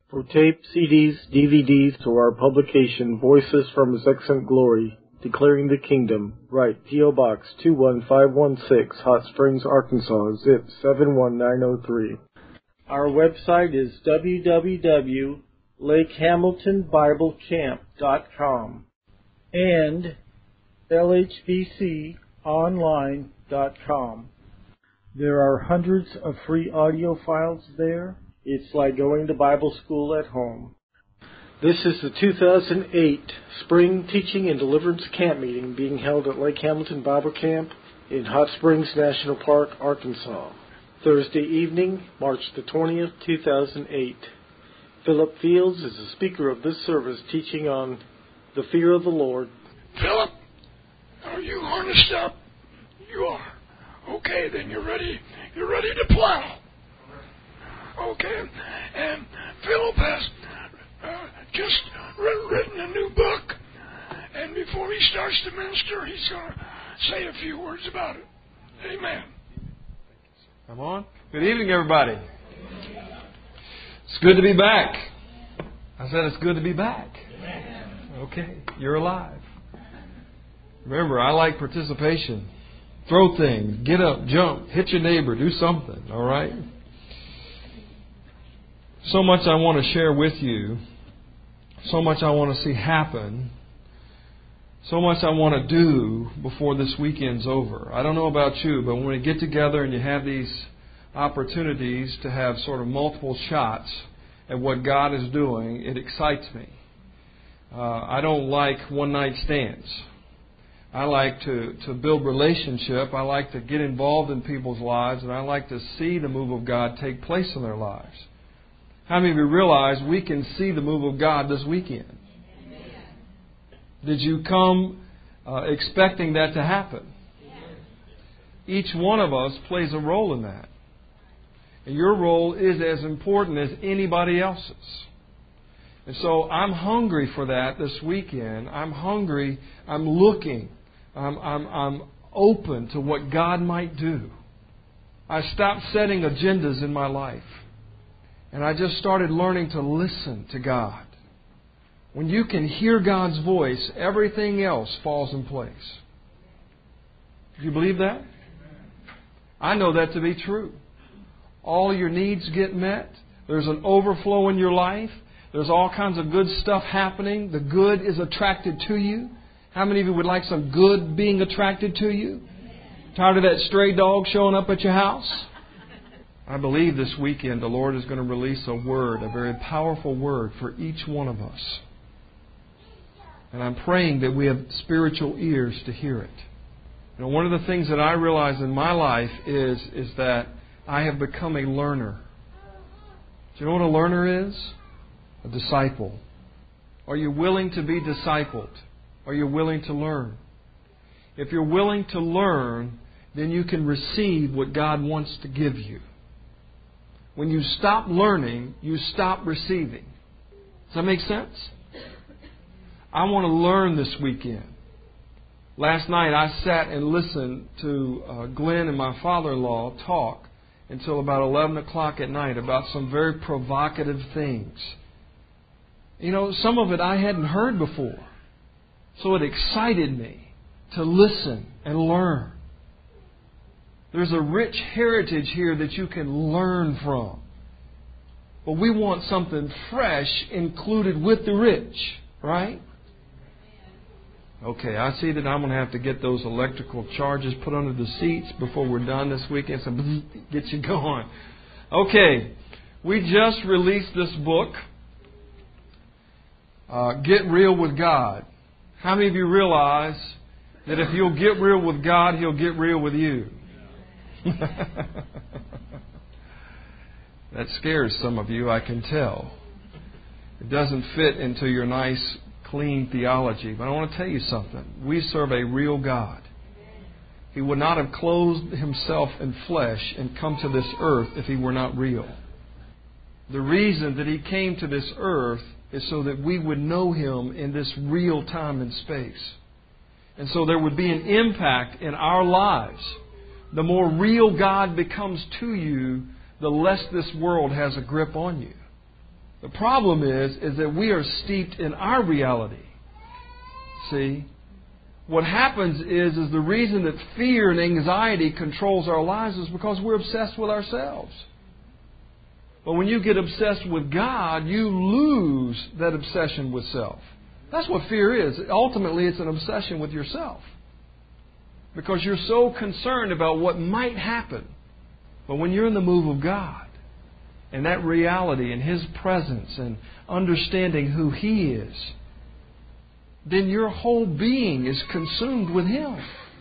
For tape, CDs, DVDs, to our publication, Voices from His Excellent Glory, Declaring the Kingdom, write P.O. Box 21516, Hot Springs, Arkansas, zip 71903. Our website is www.lakehamiltonbiblecamp.com and lhbconline.com. There are hundreds of free audio files there. It's like going to Bible school at home. This is the 2008 Spring Teaching and Deliverance Camp Meeting being held at Lake Hamilton Bible Camp in Hot Springs National Park, Arkansas. Thursday evening, March the 20th, 2008. Philip Fields is the speaker of this service, teaching on the fear of the Lord. Philip, are you harnessed up? You are. Okay, then you're ready. You're ready to plow. Okay, and Philip has just written a new book, and before he starts to minister, he's going to say a few words about it. Amen. Come on. Good evening, everybody. It's good to be back. I said it's good to be back. Okay, you're alive. Remember, I like participation. Throw things, get up, jump, hit your neighbor, do something, all right? So much I want to share with you. So much I want to see happen. So much I want to do before this weekend's over. I don't know about you, but when we get together and you have these opportunities to have sort of multiple shots at what God is doing, it excites me. I don't like one-night stands. I like to build relationship. I like to get involved in people's lives, and I like to see the move of God take place in their lives. How many of you realize we can see the move of God this weekend? Did you come expecting that to happen? Each one of us plays a role in that. And your role is as important as anybody else's. And so I'm hungry for that this weekend. I'm hungry. I'm looking. I'm open to what God might do. I stopped setting agendas in my life. And I just started learning to listen to God. When you can hear God's voice, everything else falls in place. Do you believe that? I know that to be true. All your needs get met. There's an overflow in your life. There's all kinds of good stuff happening. The good is attracted to you. How many of you would like some good being attracted to you? Tired of that stray dog showing up at your house? I believe this weekend the Lord is going to release a word, a very powerful word for each one of us. And I'm praying that we have spiritual ears to hear it. You know, one of the things that I realize in my life is that I have become a learner. Do you know what a learner is? A disciple. Are you willing to be discipled? Are you willing to learn? If you're willing to learn, then you can receive what God wants to give you. When you stop learning, you stop receiving. Does that make sense? I want to learn this weekend. Last night I sat and listened to Glenn and my father-in-law talk until about 11 o'clock at night about some very provocative things. You know, some of it I hadn't heard before. So it excited me to listen and learn. There's a rich heritage here that you can learn from. But we want something fresh included with the rich, right? Okay, I see that I'm going to have to get those electrical charges put under the seats before we're done this weekend. So get you going. Okay, we just released this book, Get Real with God. How many of you realize that if you'll get real with God, He'll get real with you? That scares some of you, I can tell. It doesn't fit into your nice, clean theology. But I want to tell you something. We serve a real God. He would not have clothed Himself in flesh and come to this earth if He were not real. The reason that He came to this earth is so that we would know Him in this real time and space. And so there would be an impact in our lives. The more real God becomes to you, the less this world has a grip on you. The problem is that we are steeped in our reality. See? What happens is the reason that fear and anxiety controls our lives is because we're obsessed with ourselves. But when you get obsessed with God, you lose that obsession with self. That's what fear is. Ultimately, it's an obsession with yourself. Because you're so concerned about what might happen. But when you're in the move of God, and that reality and His presence and understanding who He is, then your whole being is consumed with Him.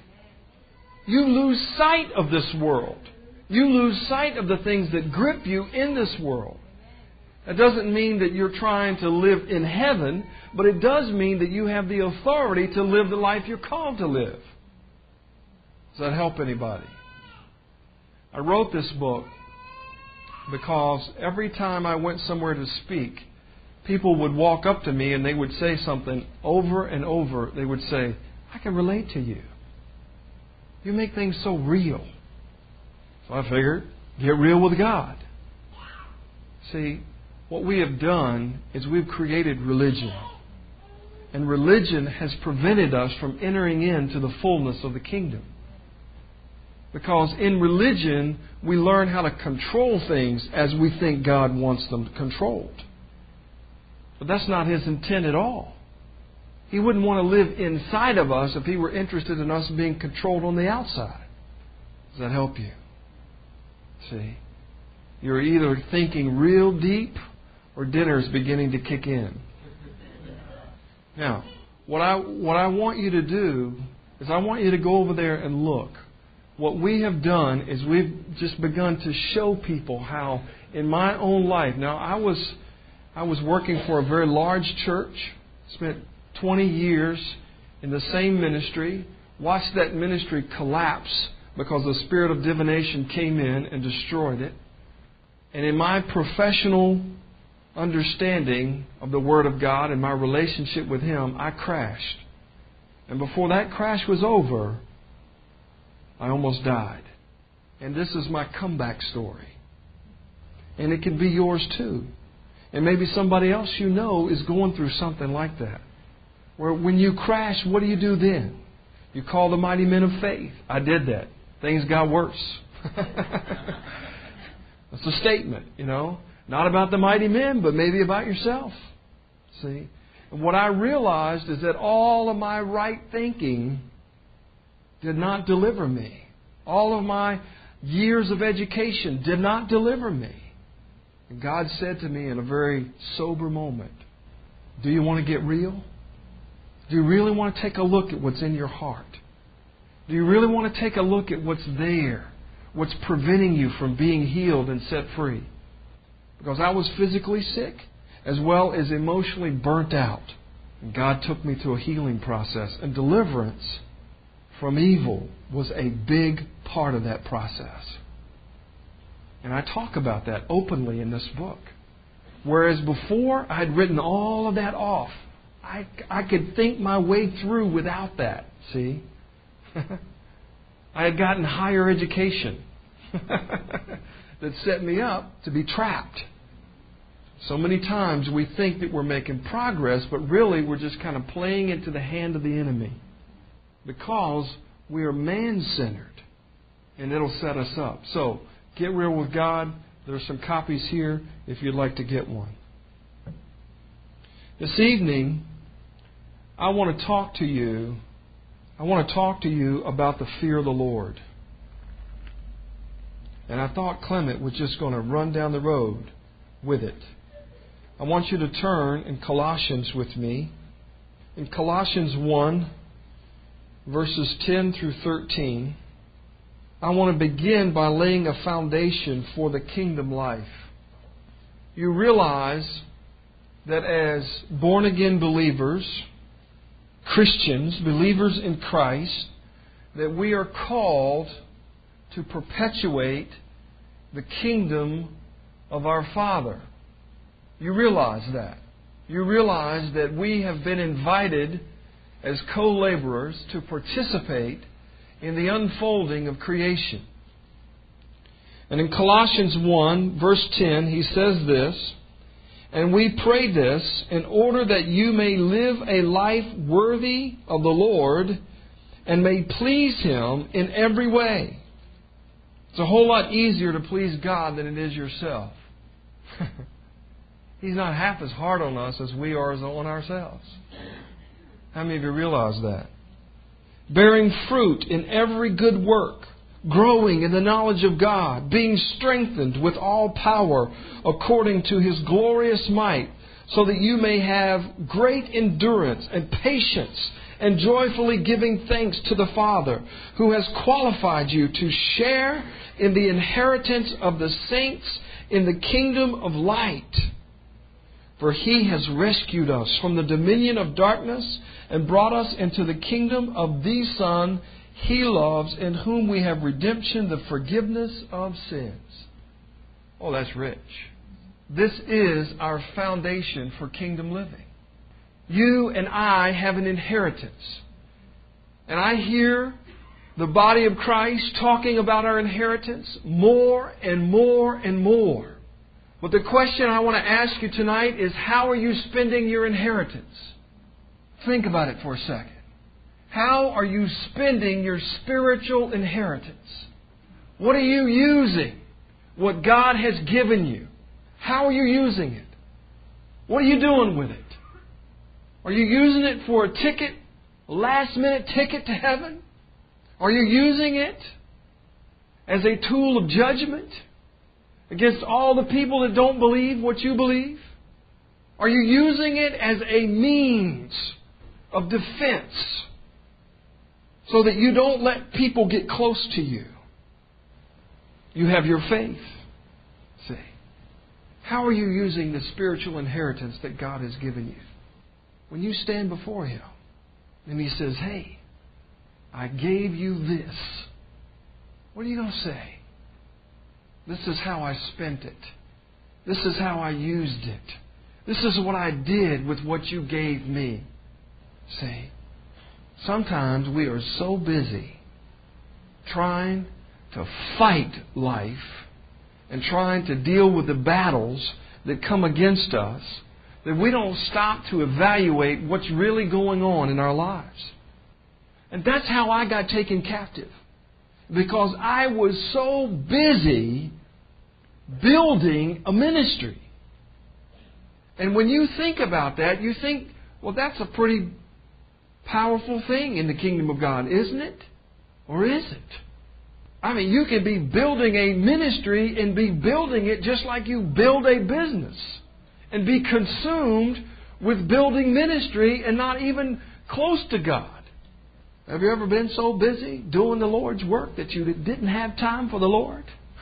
You lose sight of this world. You lose sight of the things that grip you in this world. That doesn't mean that you're trying to live in heaven, but it does mean that you have the authority to live the life you're called to live. Does that help anybody? I wrote this book because every time I went somewhere to speak, people would walk up to me and they would say something over and over. They would say, I can relate to you. You make things so real. So I figured, get real with God. See, what we have done is we've created religion. And religion has prevented us from entering into the fullness of the kingdom. Because in religion, we learn how to control things as we think God wants them controlled. But that's not His intent at all. He wouldn't want to live inside of us if He were interested in us being controlled on the outside. Does that help you? See? You're either thinking real deep or dinner's beginning to kick in. Now, what I want you to do is I want you to go over there and look. What we have done is we've just begun to show people how in my own life. Now, I was working for a very large church, spent 20 years in the same ministry, watched that ministry collapse because the spirit of divination came in and destroyed it. And in my professional understanding of the Word of God and my relationship with Him, I crashed. And before that crash was over, I almost died. And this is my comeback story. And it can be yours too. And maybe somebody else you know is going through something like that. Where when you crash, what do you do then? You call the mighty men of faith. I did that. Things got worse. That's a statement, Not about the mighty men, but maybe about yourself. See? And what I realized is that all of my right thinking did not deliver me. All of my years of education did not deliver me. And God said to me in a very sober moment, do you want to get real? Do you really want to take a look at what's in your heart? Do you really want to take a look at what's there? What's preventing you from being healed and set free? Because I was physically sick as well as emotionally burnt out. And God took me through a healing process. And deliverance from evil was a big part of that process. And I talk about that openly in this book. Whereas before, I had written all of that off. I could think my way through without that. See? I had gotten higher education that set me up to be trapped. So many times we think that we're making progress, but really we're just kind of playing into the hand of the enemy. Because we are man-centered. And it'll set us up. So, get real with God. There's some copies here if you'd like to get one. This evening, I want to talk to you about the fear of the Lord. And I thought Clement was just going to run down the road with it. I want you to turn in Colossians with me. In Colossians 1, verses 10 through 13, I want to begin by laying a foundation for the kingdom life. You realize that as born-again believers, Christians, believers in Christ, that we are called to perpetuate the kingdom of our Father. You realize that. You realize that we have been invited as co-laborers to participate in the unfolding of creation. And in Colossians 1, verse 10, he says this, And we pray this in order that you may live a life worthy of the Lord and may please Him in every way. It's a whole lot easier to please God than it is yourself. He's not half as hard on us as we are on ourselves. How many of you realize that? Bearing fruit in every good work, growing in the knowledge of God, being strengthened with all power according to His glorious might, so that you may have great endurance and patience, and joyfully giving thanks to the Father, who has qualified you to share in the inheritance of the saints in the kingdom of light. For He has rescued us from the dominion of darkness and brought us into the kingdom of the Son He loves, in whom we have redemption, the forgiveness of sins. Oh, that's rich. This is our foundation for kingdom living. You and I have an inheritance. And I hear the body of Christ talking about our inheritance more and more and more. But the question I want to ask you tonight is, how are you spending your inheritance? Think about it for a second. How are you spending your spiritual inheritance? What are you using? What God has given you. How are you using it? What are you doing with it? Are you using it for a ticket, a last-minute ticket to heaven? Are you using it as a tool of judgment against all the people that don't believe what you believe? Are you using it as a means of defense so that you don't let people get close to you? You have your faith. See, how are you using the spiritual inheritance that God has given you? When you stand before Him and He says, hey, I gave you this, what are you going to say? This is how I spent it. This is how I used it. This is what I did with what you gave me. See, sometimes we are so busy trying to fight life and trying to deal with the battles that come against us that we don't stop to evaluate what's really going on in our lives. And that's how I got taken captive. Because I was so busy building a ministry. And when you think about that, you think, well, that's a pretty powerful thing in the kingdom of God, isn't it? Or is it? I mean, you can be building a ministry and be building it just like you build a business. And be consumed with building ministry and not even close to God. Have you ever been so busy doing the Lord's work that you didn't have time for the Lord?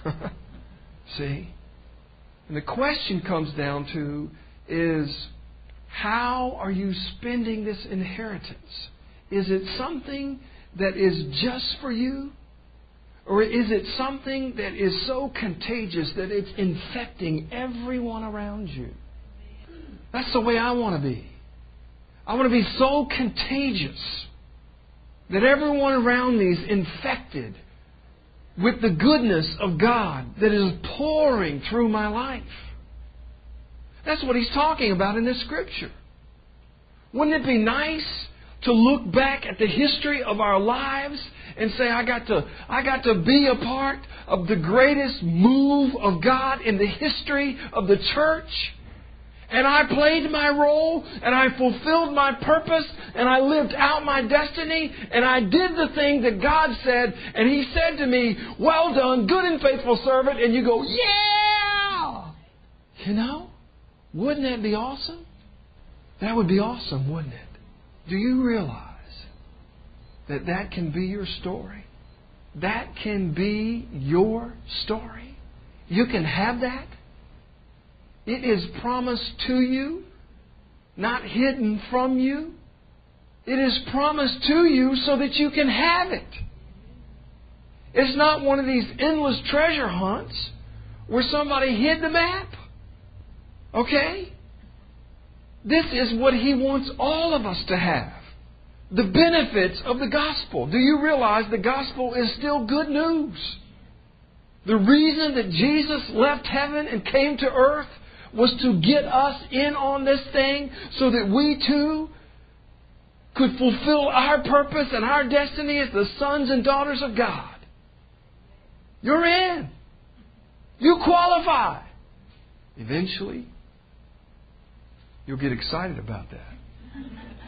See? And the question comes down to is, how are you spending this inheritance? Is it something that is just for you? Or is it something that is so contagious that it's infecting everyone around you? That's the way I want to be. I want to be so contagious that everyone around me is infected with the goodness of God that is pouring through my life. That's what He's talking about in this Scripture. Wouldn't it be nice to look back at the history of our lives and say, I got to be a part of the greatest move of God in the history of the church? And I played my role, and I fulfilled my purpose, and I lived out my destiny, and I did the thing that God said, and He said to me, well done, good and faithful servant, and you go, yeah! You know, wouldn't that be awesome? That would be awesome, wouldn't it? Do you realize that that can be your story? That can be your story. You can have that. It is promised to you, not hidden from you. It is promised to you so that you can have it. It's not one of these endless treasure hunts where somebody hid the map. Okay? This is what He wants all of us to have. The benefits of the gospel. Do you realize the gospel is still good news? The reason that Jesus left heaven and came to earth was to get us in on this thing so that we too could fulfill our purpose and our destiny as the sons and daughters of God. You're in. You qualify. Eventually, you'll get excited about that.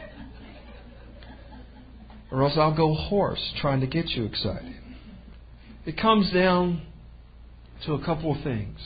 Or else I'll go hoarse trying to get you excited. It comes down to a couple of things.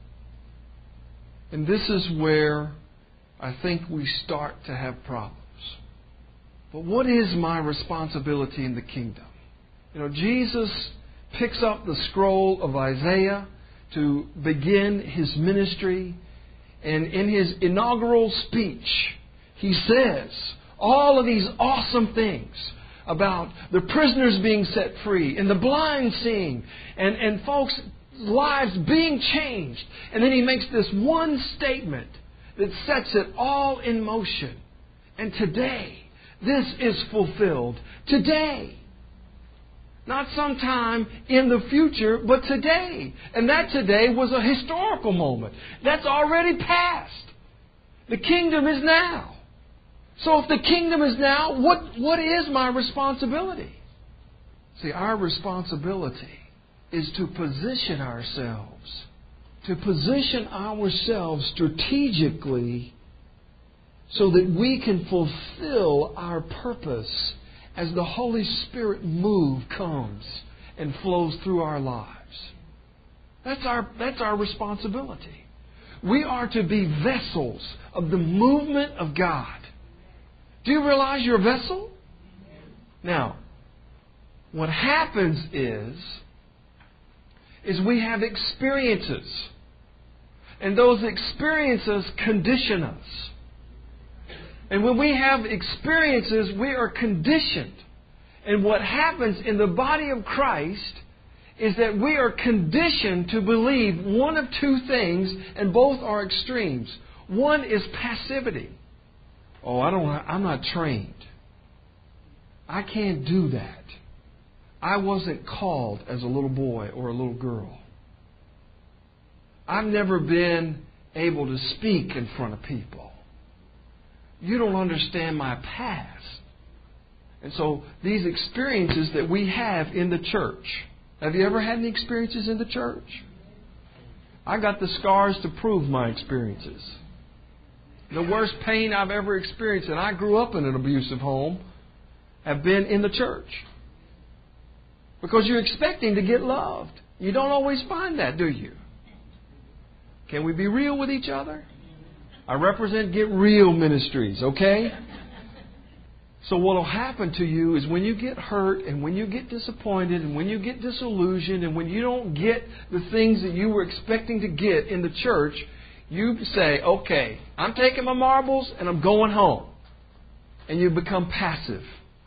And this is where I think we start to have problems. But what is my responsibility in the kingdom? Jesus picks up the scroll of Isaiah to begin His ministry. And in His inaugural speech, He says all of these awesome things about the prisoners being set free and the blind seeing and folks' lives being changed. And then He makes this one statement that sets it all in motion. And today, this is fulfilled. Today. Not sometime in the future, but today. And that today was a historical moment. That's already past. The kingdom is now. So if the kingdom is now, what is my responsibility? See, our responsibility is to position ourselves. To position ourselves strategically so that we can fulfill our purpose as the Holy Spirit move comes and flows through our lives. That's our responsibility. We are to be vessels of the movement of God. Do you realize you're a vessel? Now, what happens is we have experiences. And those experiences condition us. And when we have experiences, we are conditioned. And what happens in the body of Christ is that we are conditioned to believe one of two things, and both are extremes. One is passivity. Oh, I'm not trained. I can't do that. I wasn't called as a little boy or a little girl. I've never been able to speak in front of people. You don't understand my past. And so these experiences that we have in the church. Have you ever had any experiences in the church? I got the scars to prove my experiences. The worst pain I've ever experienced, and I grew up in an abusive home, have been in the church. Because you're expecting to get loved. You don't always find that, do you? Can we be real with each other? I represent Get Real Ministries, okay? So what will happen to you is when you get hurt and when you get disappointed and when you get disillusioned and when you don't get the things that you were expecting to get in the church, you say, okay, I'm taking my marbles and I'm going home. And you become passive.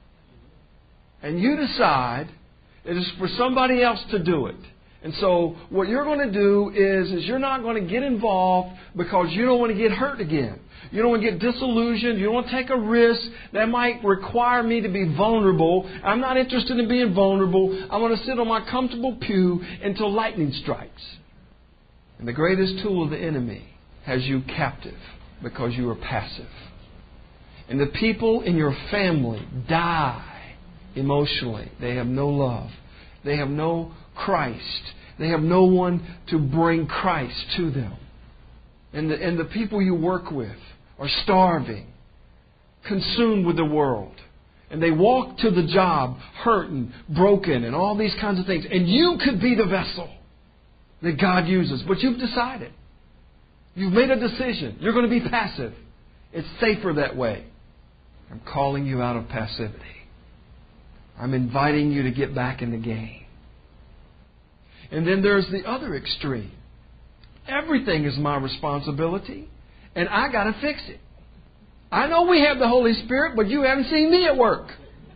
And you decide it is for somebody else to do it. And so what you're going to do is you're not going to get involved because you don't want to get hurt again. You don't want to get disillusioned. You don't want to take a risk that might require me to be vulnerable. I'm not interested in being vulnerable. I want to sit on my comfortable pew until lightning strikes. And the greatest tool of the enemy has you captive because you are passive. And the people in your family die emotionally. They have no love. They have no Christ. They have no one to bring Christ to them. And the people you work with are starving, consumed with the world. And they walk to the job hurting, broken, and all these kinds of things. And you could be the vessel that God uses. But you've decided. You've made a decision. You're going to be passive. It's safer that way. I'm calling you out of passivity. I'm inviting you to get back in the game. And then there's the other extreme. Everything is my responsibility, and I got to fix it. I know we have the Holy Spirit, but you haven't seen me at work.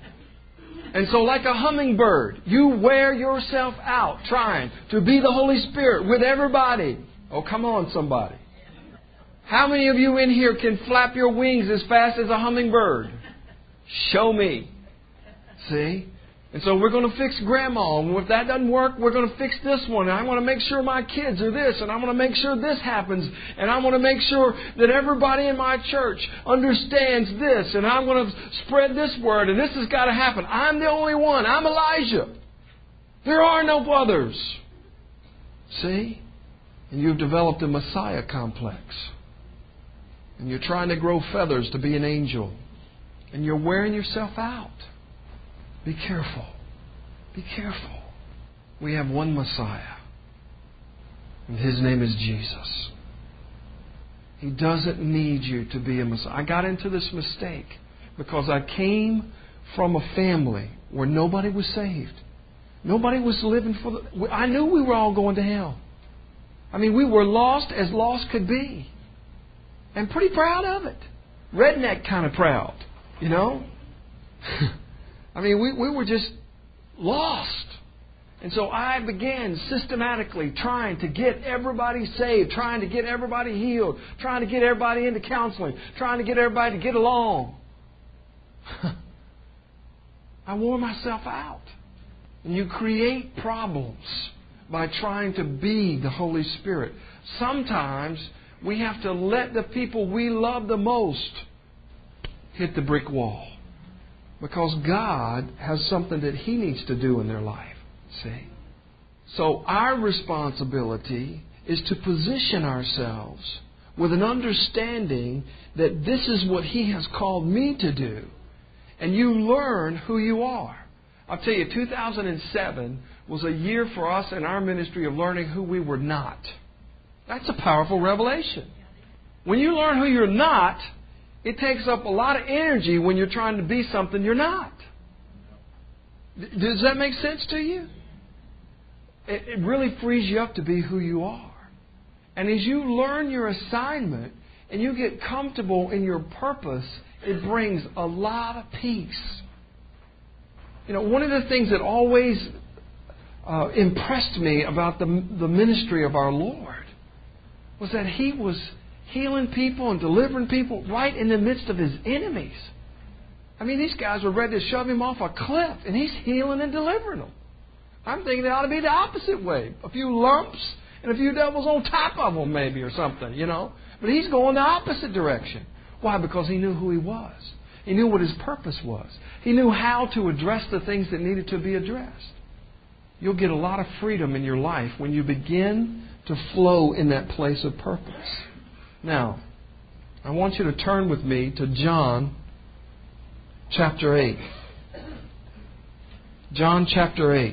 And so like a hummingbird, you wear yourself out trying to be the Holy Spirit with everybody. Oh, come on, somebody. How many of you in here can flap your wings as fast as a hummingbird? Show me. See? And so we're going to fix Grandma. And if that doesn't work, we're going to fix this one. And I want to make sure my kids are this. And I want to make sure this happens. And I want to make sure that everybody in my church understands this. And I'm going to spread this word. And this has got to happen. I'm the only one. I'm Elijah. There are no others. See? And you've developed a Messiah complex. And you're trying to grow feathers to be an angel. And you're wearing yourself out. Be careful. Be careful. We have one Messiah. And His name is Jesus. He doesn't need you to be a Messiah. I got into this mistake because I came from a family where nobody was saved. Nobody was living for the... I knew we were all going to hell. I mean, we were lost as lost could be. And pretty proud of it. Redneck kind of proud, you know? I mean, we were just lost. And so I began systematically trying to get everybody saved, trying to get everybody healed, trying to get everybody into counseling, trying to get everybody to get along. I wore myself out. And you create problems by trying to be the Holy Spirit. Sometimes we have to let the people we love the most hit the brick wall. Because God has something that He needs to do in their life. See? So our responsibility is to position ourselves with an understanding that this is what He has called me to do. And you learn who you are. I'll tell you, 2007 was a year for us in our ministry of learning who we were not. That's a powerful revelation. When you learn who you're not, it takes up a lot of energy when you're trying to be something you're not. Does that make sense to you? It really frees you up to be who you are. And as you learn your assignment and you get comfortable in your purpose, it brings a lot of peace. You know, one of the things that always impressed me about the ministry of our Lord was that He was healing people and delivering people right in the midst of His enemies. I mean, these guys were ready to shove Him off a cliff, and He's healing and delivering them. I'm thinking it ought to be the opposite way. A few lumps and a few devils on top of them maybe or something, you know. But He's going the opposite direction. Why? Because He knew who He was. He knew what His purpose was. He knew how to address the things that needed to be addressed. You'll get a lot of freedom in your life when you begin to flow in that place of purpose. Now, I want you to turn with me to John chapter 8. John chapter 8.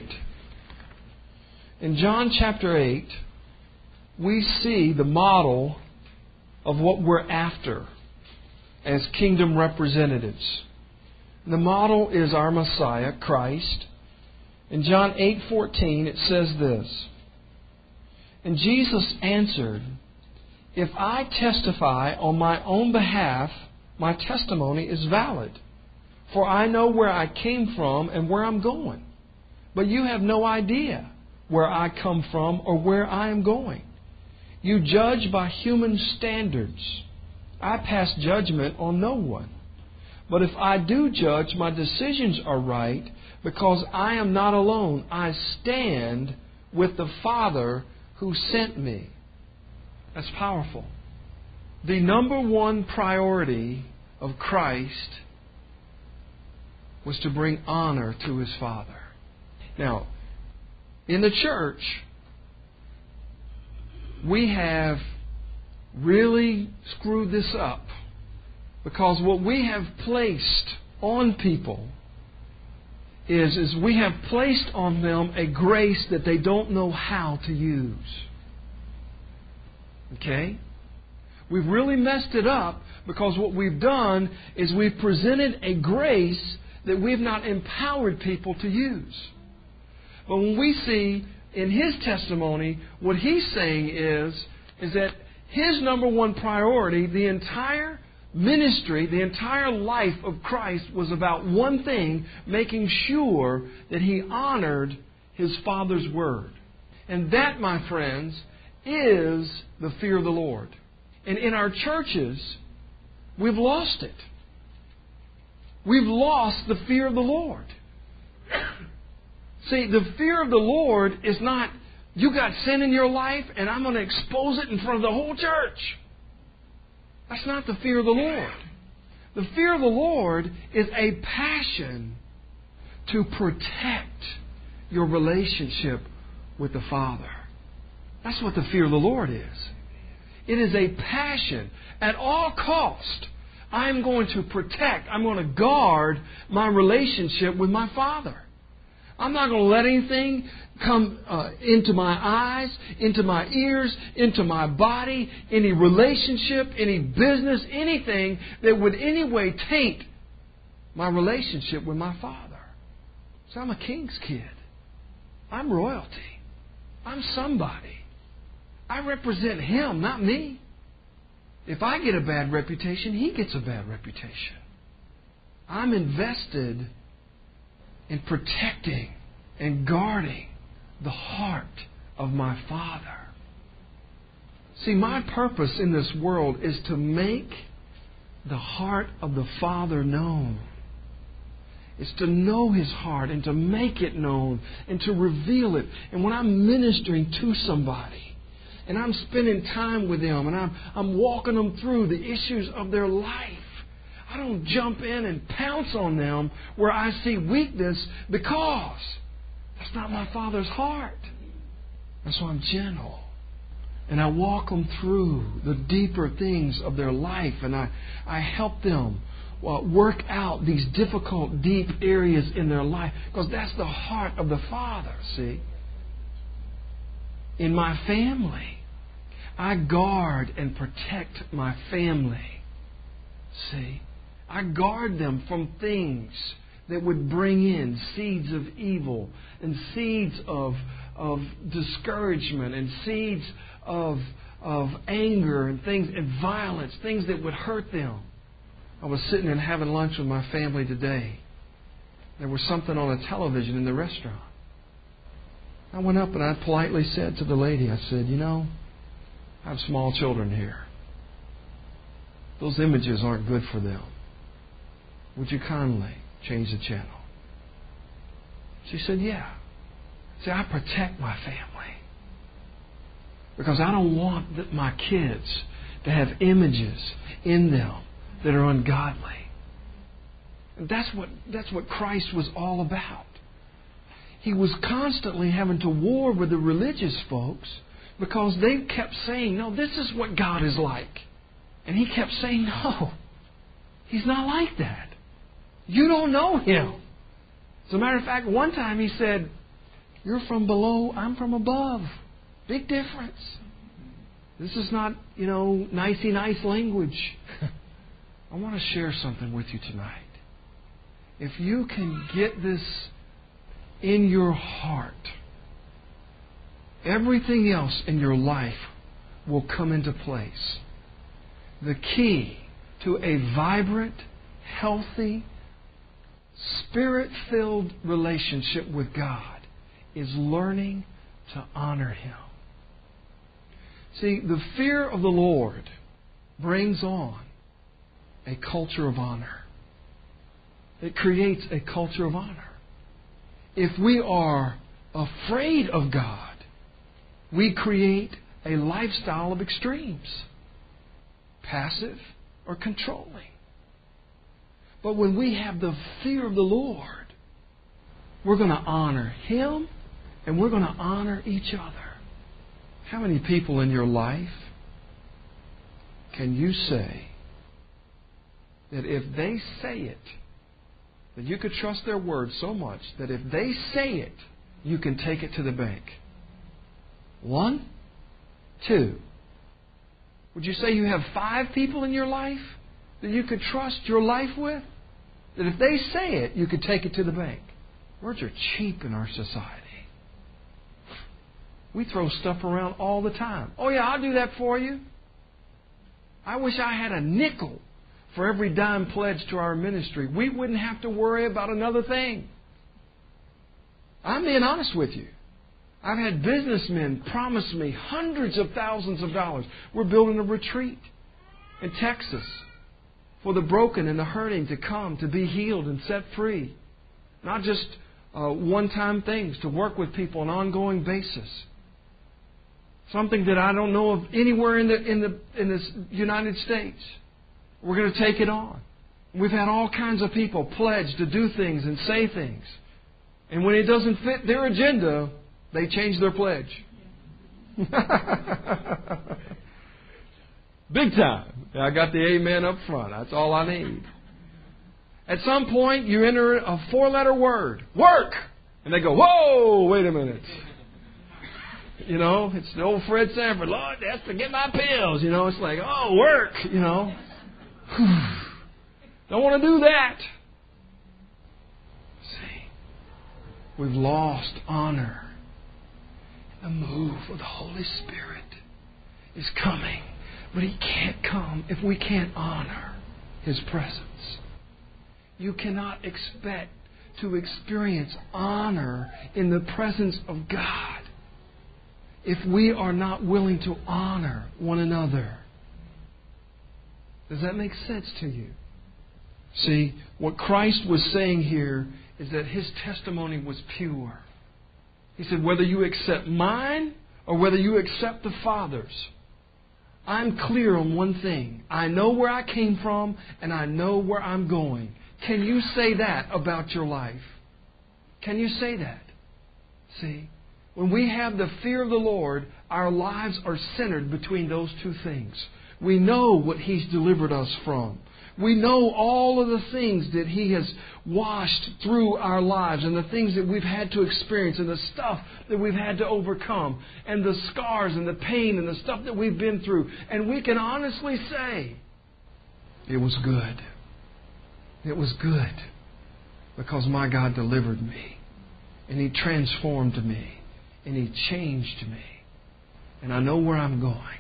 In John chapter 8, we see the model of what we're after as kingdom representatives. The model is our Messiah, Christ. In John 8:14, it says this, "And Jesus answered, 'If I testify on my own behalf, my testimony is valid. For I know where I came from and where I'm going. But you have no idea where I come from or where I am going. You judge by human standards. I pass judgment on no one. But if I do judge, my decisions are right because I am not alone. I stand with the Father who sent me.'" That's powerful. The number one priority of Christ was to bring honor to His Father. Now, in the church, we have really screwed this up because what we have placed on people is we have placed on them a grace that they don't know how to use. Okay? We've really messed it up because what we've done is we've presented a grace that we've not empowered people to use. But when we see in His testimony, what He's saying is that His number one priority, the entire ministry, the entire life of Christ was about one thing, making sure that He honored His Father's word. And that, my friends, is the fear of the Lord. And in our churches, we've lost it. We've lost the fear of the Lord. See, the fear of the Lord is not, you got sin in your life and I'm going to expose it in front of the whole church. That's not the fear of the Lord. The fear of the Lord is a passion to protect your relationship with the Father. That's what the fear of the Lord is. It is a passion. At all cost, I'm going to protect, I'm going to guard my relationship with my Father. I'm not going to let anything come into my eyes, into my ears, into my body, any relationship, any business, anything that would in any way taint my relationship with my Father. So I'm a king's kid. I'm royalty. I'm somebody. I represent Him, not me. If I get a bad reputation, He gets a bad reputation. I'm invested in protecting and guarding the heart of my Father. See, my purpose in this world is to make the heart of the Father known. It's to know His heart and to make it known and to reveal it. And when I'm ministering to somebody and I'm spending time with them and I'm walking them through the issues of their life, I don't jump in and pounce on them where I see weakness, because that's not my Father's heart. And so I'm gentle. And I walk them through the deeper things of their life. And I help them work out these difficult, deep areas in their life. Because that's the heart of the Father, see. In my family, I guard and protect my family. See. I guard them from things that would bring in seeds of evil and seeds of discouragement and seeds of anger and things and violence, things that would hurt them. I was sitting and having lunch with my family today. There was something on the television in the restaurant. I went up and I politely said to the lady, I said, I have small children here. Those images aren't good for them. Would you kindly change the channel? She said, yeah. See, I protect my family. Because I don't want my kids to have images in them that are ungodly. And that's what Christ was all about. He was constantly having to war with the religious folks because they kept saying, no, this is what God is like. And He kept saying, no, He's not like that. You don't know Him. As a matter of fact, one time He said, you're from below, I'm from above. Big difference. This is not, nicey nice language. I want to share something with you tonight. If you can get this in your heart, everything else in your life will come into place. The key to a vibrant, healthy, Spirit-filled relationship with God is learning to honor Him. See, the fear of the Lord brings on a culture of honor. It creates a culture of honor. If we are afraid of God, we create a lifestyle of extremes, passive or controlling. But when we have the fear of the Lord, we're going to honor Him and we're going to honor each other. How many people in your life can you say that if they say it, that you could trust their word so much that if they say it, you can take it to the bank? 1, 2. Would you say you have 5 people in your life that you could trust your life with? That if they say it, you could take it to the bank. Words are cheap in our society. We throw stuff around all the time. Oh yeah, I'll do that for you. I wish I had a nickel for every dime pledged to our ministry. We wouldn't have to worry about another thing. I'm being honest with you. I've had businessmen promise me hundreds of thousands of dollars. We're building a retreat in Texas for the broken and the hurting to come to be healed and set free. Not just one-time things to work with people on an ongoing basis. Something that I don't know of anywhere in the United States. We're going to take it on. We've had all kinds of people pledge to do things and say things. And when it doesn't fit their agenda, they change their pledge. Big time. I got the amen up front. That's all I need. At some point, you enter a 4-letter word. Work! And they go, whoa, wait a minute. You know, it's the old Fred Sanford. Lord, that's to get my pills. You know, it's like, oh, work. You know. Don't want to do that. See, we've lost honor. The move of the Holy Spirit is coming. But He can't come if we can't honor His presence. You cannot expect to experience honor in the presence of God if we are not willing to honor one another. Does that make sense to you? See, what Christ was saying here is that His testimony was pure. He said, whether you accept mine or whether you accept the Father's, I'm clear on one thing. I know where I came from and I know where I'm going. Can you say that about your life? Can you say that? See, when we have the fear of the Lord, our lives are centered between those two things. We know what He's delivered us from. We know all of the things that He has washed through our lives and the things that we've had to experience and the stuff that we've had to overcome and the scars and the pain and the stuff that we've been through. And we can honestly say, it was good. It was good because my God delivered me and He transformed me and He changed me. And I know where I'm going.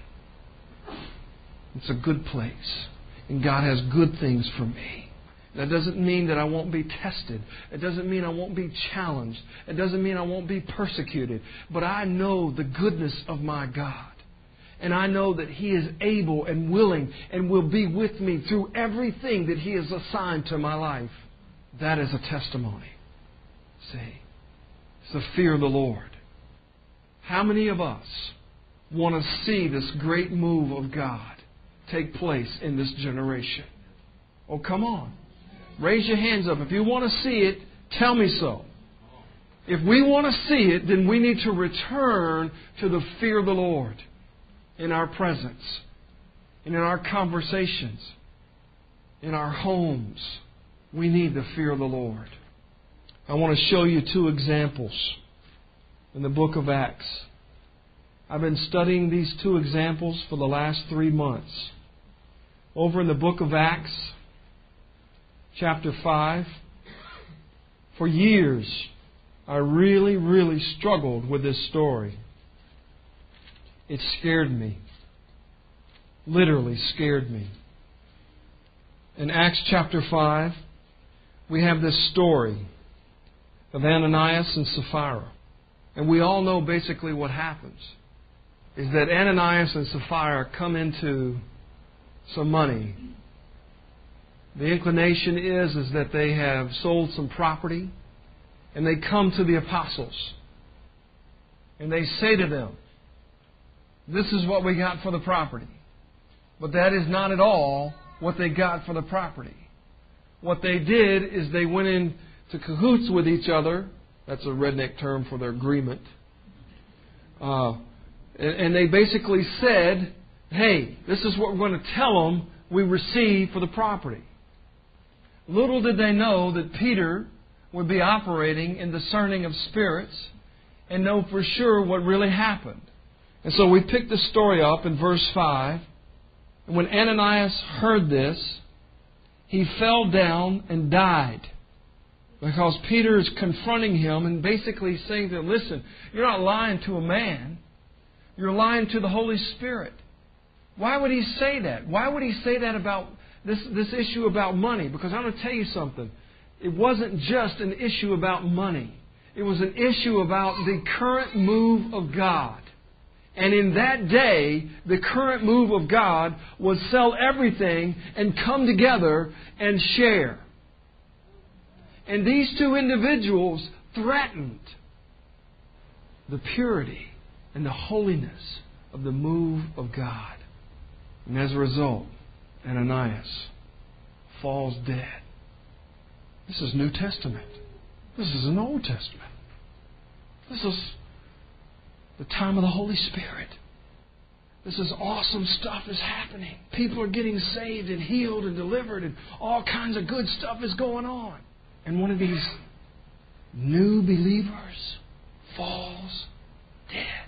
It's a good place. And God has good things for me. That doesn't mean that I won't be tested. It doesn't mean I won't be challenged. It doesn't mean I won't be persecuted. But I know the goodness of my God. And I know that He is able and willing and will be with me through everything that He has assigned to my life. That is a testimony. See, it's the fear of the Lord. How many of us want to see this great move of God take place in this generation? Oh, come on. Raise your hands up. If you want to see it, tell me so. If we want to see it, then we need to return to the fear of the Lord in our presence, and in our conversations, in our homes. We need the fear of the Lord. I want to show you 2 examples in the book of Acts. I've been studying these 2 examples for the last 3 months. Over in the book of Acts, chapter 5, for years I really struggled with this story. It scared me. Literally scared me. In Acts chapter 5, we have this story of Ananias and Sapphira. And we all know basically what happens. Is that Ananias and Sapphira come into some money. The inclination is that they have sold some property. And they come to the apostles. And they say to them, this is what we got for the property. But that is not at all what they got for the property. What they did is they went into cahoots with each other. That's a redneck term for their agreement. And they basically said, hey, this is what we're going to tell them we received for the property. Little did they know that Peter would be operating in discerning of spirits and know for sure what really happened. And so we pick the story up in verse 5. And when Ananias heard this, he fell down and died. Because Peter is confronting him and basically saying to him, listen, you're not lying to a man. You're lying to the Holy Spirit. Why would he say that? Why would he say that about this issue about money? Because I'm going to tell you something. It wasn't just an issue about money. It was an issue about the current move of God. And in that day, the current move of God was sell everything and come together and share. And these 2 individuals threatened the purity and the holiness of the move of God. And as a result, Ananias falls dead. This is New Testament. This is an Old Testament. This is the time of the Holy Spirit. This is awesome stuff is happening. People are getting saved and healed and delivered, and all kinds of good stuff is going on. And one of these new believers falls dead.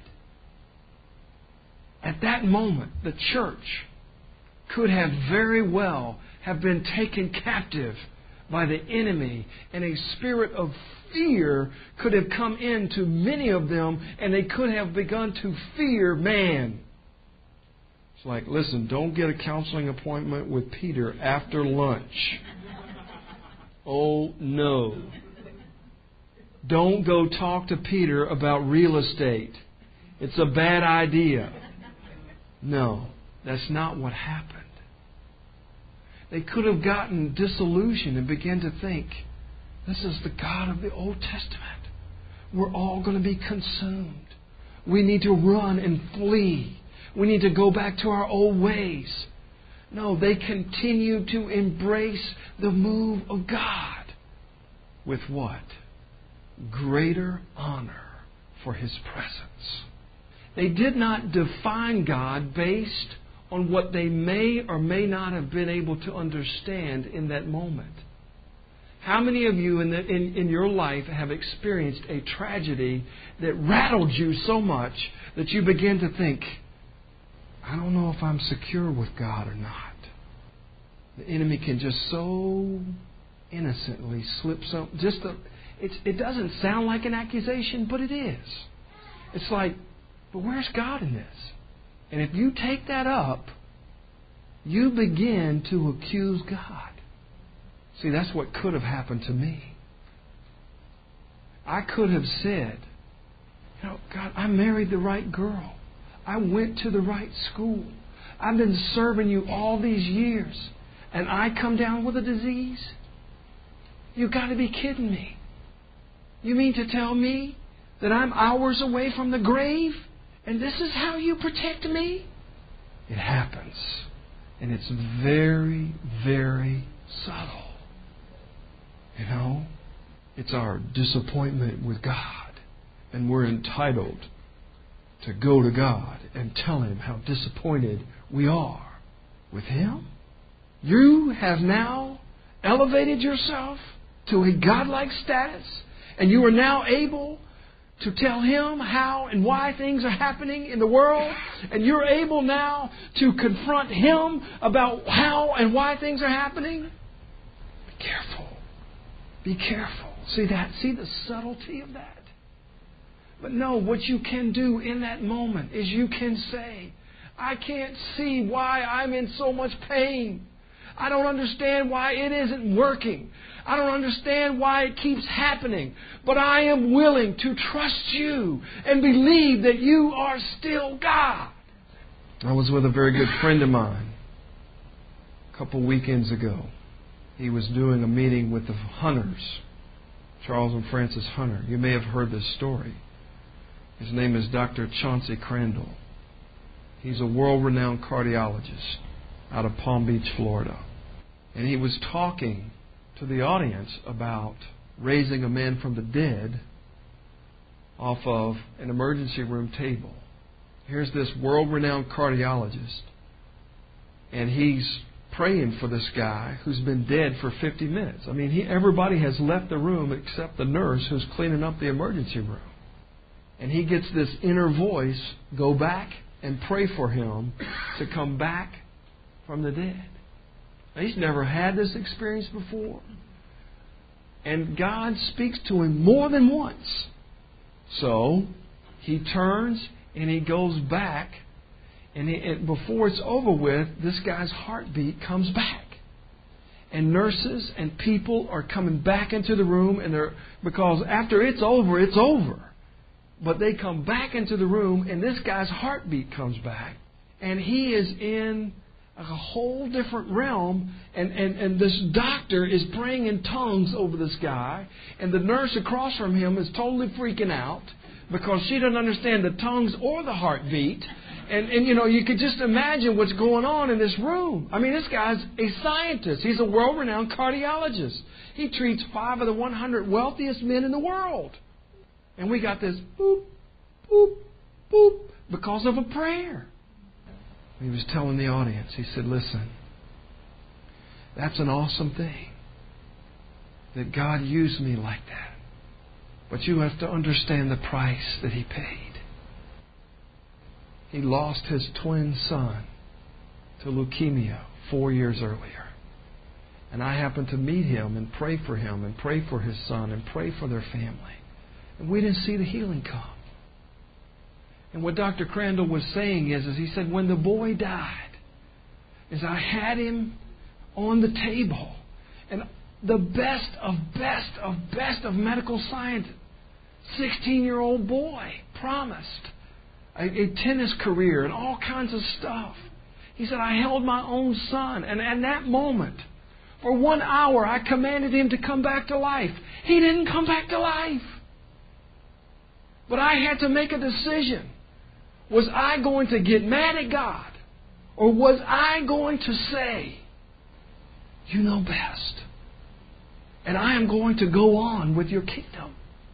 At that moment, the church could have very well have been taken captive by the enemy, and a spirit of fear could have come into many of them, and they could have begun to fear man. It's like, listen, don't get a counseling appointment with Peter after lunch. Oh, no. Don't go talk to Peter about real estate. It's a bad idea. No, that's not what happened. They could have gotten disillusioned and began to think, this is the God of the Old Testament. We're all going to be consumed. We need to run and flee. We need to go back to our old ways. No, they continue to embrace the move of God. With what? Greater honor for His presence. They did not define God based on what they may or may not have been able to understand in that moment. How many of you in your life have experienced a tragedy that rattled you so much that you begin to think, I don't know if I'm secure with God or not? The enemy can just so innocently slip some. It doesn't sound like an accusation, but it is. It's like, but where's God in this? And if you take that up, you begin to accuse God. See, that's what could have happened to me. I could have said, God, I married the right girl. I went to the right school. I've been serving you all these years, and I come down with a disease? You've got to be kidding me. You mean to tell me that I'm hours away from the grave, and this is how you protect me? It happens. And it's very, very subtle. It's our disappointment with God. And we're entitled to go to God and tell Him how disappointed we are with Him. You have now elevated yourself to a godlike status, and you are now able to tell Him how and why things are happening in the world. And you're able now to confront Him about how and why things are happening. Be careful. Be careful. See the subtlety of that? But no, what you can do in that moment is you can say, I can't see why I'm in so much pain. I don't understand why it isn't working. I don't understand why it keeps happening. But I am willing to trust you and believe that you are still God. I was with a very good friend of mine a couple weekends ago. He was doing a meeting with the Hunters, Charles and Francis Hunter. You may have heard this story. His name is Dr. Chauncey Crandall. He's a world-renowned cardiologist out of Palm Beach, Florida. And he was talking to the audience about raising a man from the dead off of an emergency room table. Here's this world-renowned cardiologist, and he's praying for this guy who's been dead for 50 minutes. I mean, everybody has left the room except the nurse who's cleaning up the emergency room. And he gets this inner voice, go back and pray for him to come back from the dead. Now, he's never had this experience before. And God speaks to him more than once. So he turns and he goes back. And before it's over with, this guy's heartbeat comes back. And nurses and people are coming back into the room, and because after it's over, it's over. But they come back into the room, and this guy's heartbeat comes back. And he is in a whole different realm, and this doctor is praying in tongues over this guy, and the nurse across from him is totally freaking out because she doesn't understand the tongues or the heartbeat. And you could just imagine what's going on in this room. I mean, this guy's a scientist. He's a world-renowned cardiologist. He treats 5 of the 100 wealthiest men in the world. And we got this boop, boop, boop because of a prayer. He was telling the audience, he said, listen, that's an awesome thing that God used me like that. But you have to understand the price that He paid. He lost his twin son to leukemia 4 years earlier. And I happened to meet him and pray for him and pray for his son and pray for their family. And we didn't see the healing come. And what Dr. Crandall was saying is he said, when the boy died, is I had him on the table. And the best of medical science, 16-year-old boy, promised a tennis career and all kinds of stuff. He said, I held my own son. And at that moment, for 1 hour, I commanded him to come back to life. He didn't come back to life. But I had to make a decision. Was I going to get mad at God? Or was I going to say, you know best, and I am going to go on with your kingdom?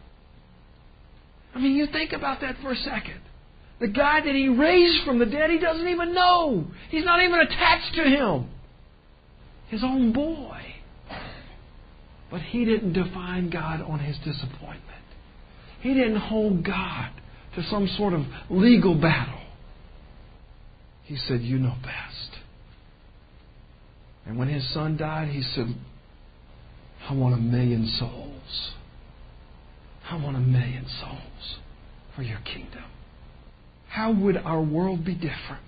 I mean, you think about that for a second. The guy that He raised from the dead, He doesn't even know. He's not even attached to him. His own boy. But he didn't define God on his disappointment. He didn't hold God to some sort of legal battle. He said, you know best. And when his son died, he said, I want 1 million souls. I want 1 million souls for your kingdom. How would our world be different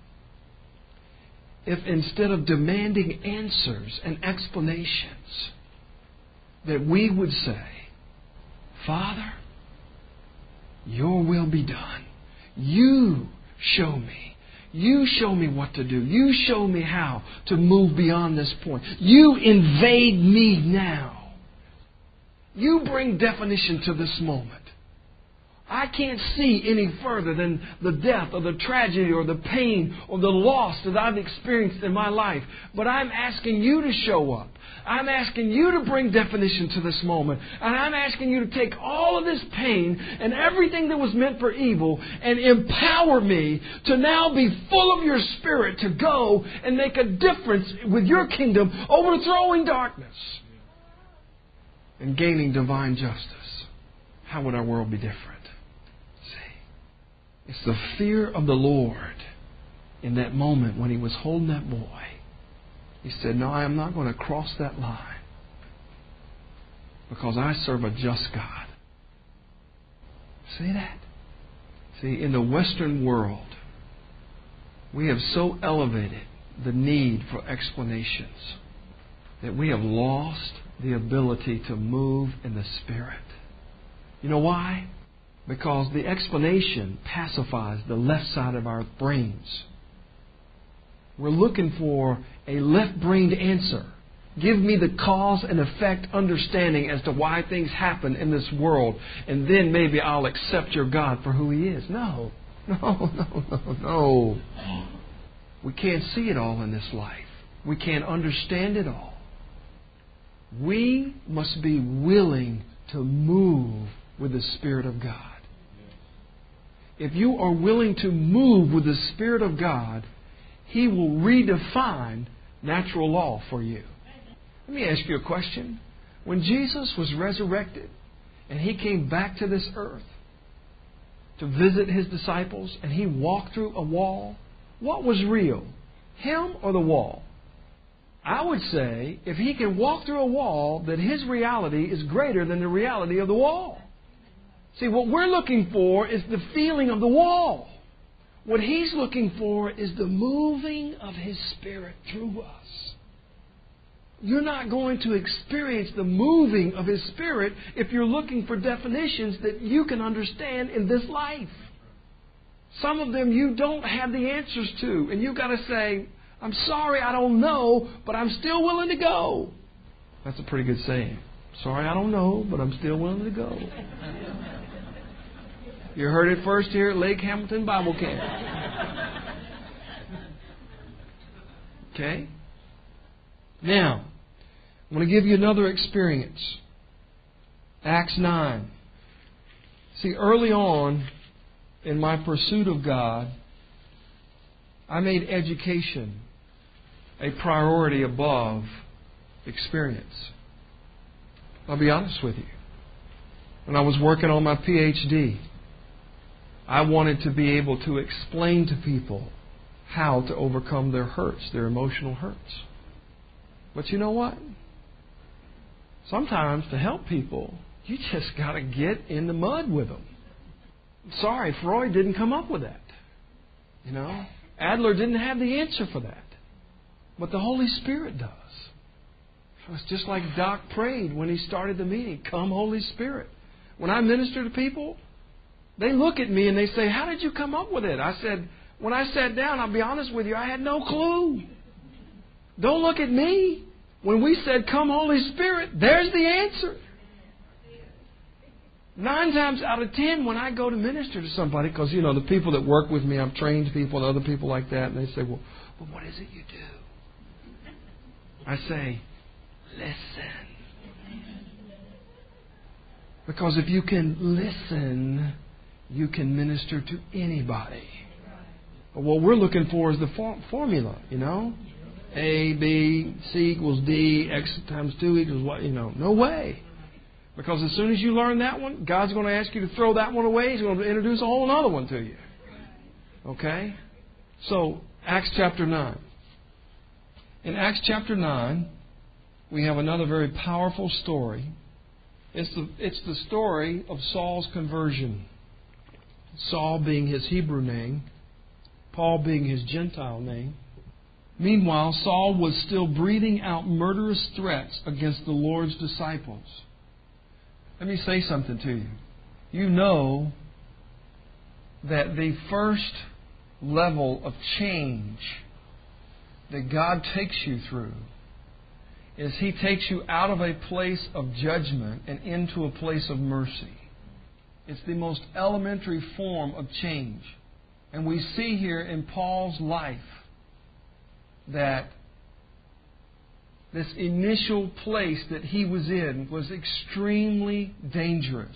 if instead of demanding answers and explanations, that we would say, Father, your will be done. You show me. You show me what to do. You show me how to move beyond this point. You invade me now. You bring definition to this moment. I can't see any further than the death or the tragedy or the pain or the loss that I've experienced in my life. But I'm asking you to show up. I'm asking you to bring definition to this moment. And I'm asking you to take all of this pain and everything that was meant for evil and empower me to now be full of your Spirit to go and make a difference with your kingdom, overthrowing darkness and gaining divine justice. How would our world be different? It's the fear of the Lord in that moment when He was holding that boy. He said, no, I am not going to cross that line because I serve a just God. See that? See, in the Western world, we have so elevated the need for explanations that we have lost the ability to move in the Spirit. You know why? Because the explanation pacifies the left side of our brains. We're looking for a left-brained answer. Give me the cause and effect understanding as to why things happen in this world, and then maybe I'll accept your God for who He is. No. We can't see it all in this life. We can't understand it all. We must be willing to move with the Spirit of God. If you are willing to move with the Spirit of God, He will redefine natural law for you. Let me ask you a question. When Jesus was resurrected and He came back to this earth to visit His disciples and He walked through a wall, what was real? Him or the wall? I would say if He can walk through a wall, that His reality is greater than the reality of the wall. See, what we're looking for is the feeling of the wall. What He's looking for is the moving of His Spirit through us. You're not going to experience the moving of His Spirit if you're looking for definitions that you can understand in this life. Some of them you don't have the answers to. And you've got to say, I'm sorry, I don't know, but I'm still willing to go. That's a pretty good saying. Sorry, I don't know, but I'm still willing to go. You heard it first here at Lake Hamilton Bible Camp. Okay? Now, I'm going to give you another experience. Acts 9. See, early on in my pursuit of God, I made education a priority above experience. I'll be honest with you. When I was working on my PhD, I wanted to be able to explain to people how to overcome their hurts, their emotional hurts. But you know what? Sometimes to help people, you just got to get in the mud with them. Sorry, Freud didn't come up with that. You know, Adler didn't have the answer for that. But the Holy Spirit does. It's just like Doc prayed when he started the meeting. Come, Holy Spirit. When I minister to people, they look at me and they say, how did you come up with it? I said, when I sat down, I'll be honest with you, I had no clue. Don't look at me. When we said, come, Holy Spirit, there's the answer. 9 times out of 10, when I go to minister to somebody, because, you know, the people that work with me, I've trained people and other people like that, and they say, well, what is it you do? I say, listen. Because if you can listen, you can minister to anybody. But what we're looking for is the formula, you know. A, B, C equals D, X times 2 equals what, you know. No way. Because as soon as you learn that one, God's going to ask you to throw that one away. He's going to introduce a whole other one to you. Okay? So, Acts chapter 9. In Acts chapter 9, we have another very powerful story. It's the story of Saul's conversion. Saul being his Hebrew name, Paul being his Gentile name. Meanwhile, Saul was still breathing out murderous threats against the Lord's disciples. Let me say something to you. You know that the first level of change that God takes you through is He takes you out of a place of judgment and into a place of mercy. It's the most elementary form of change. And we see here in Paul's life that this initial place that he was in was extremely dangerous.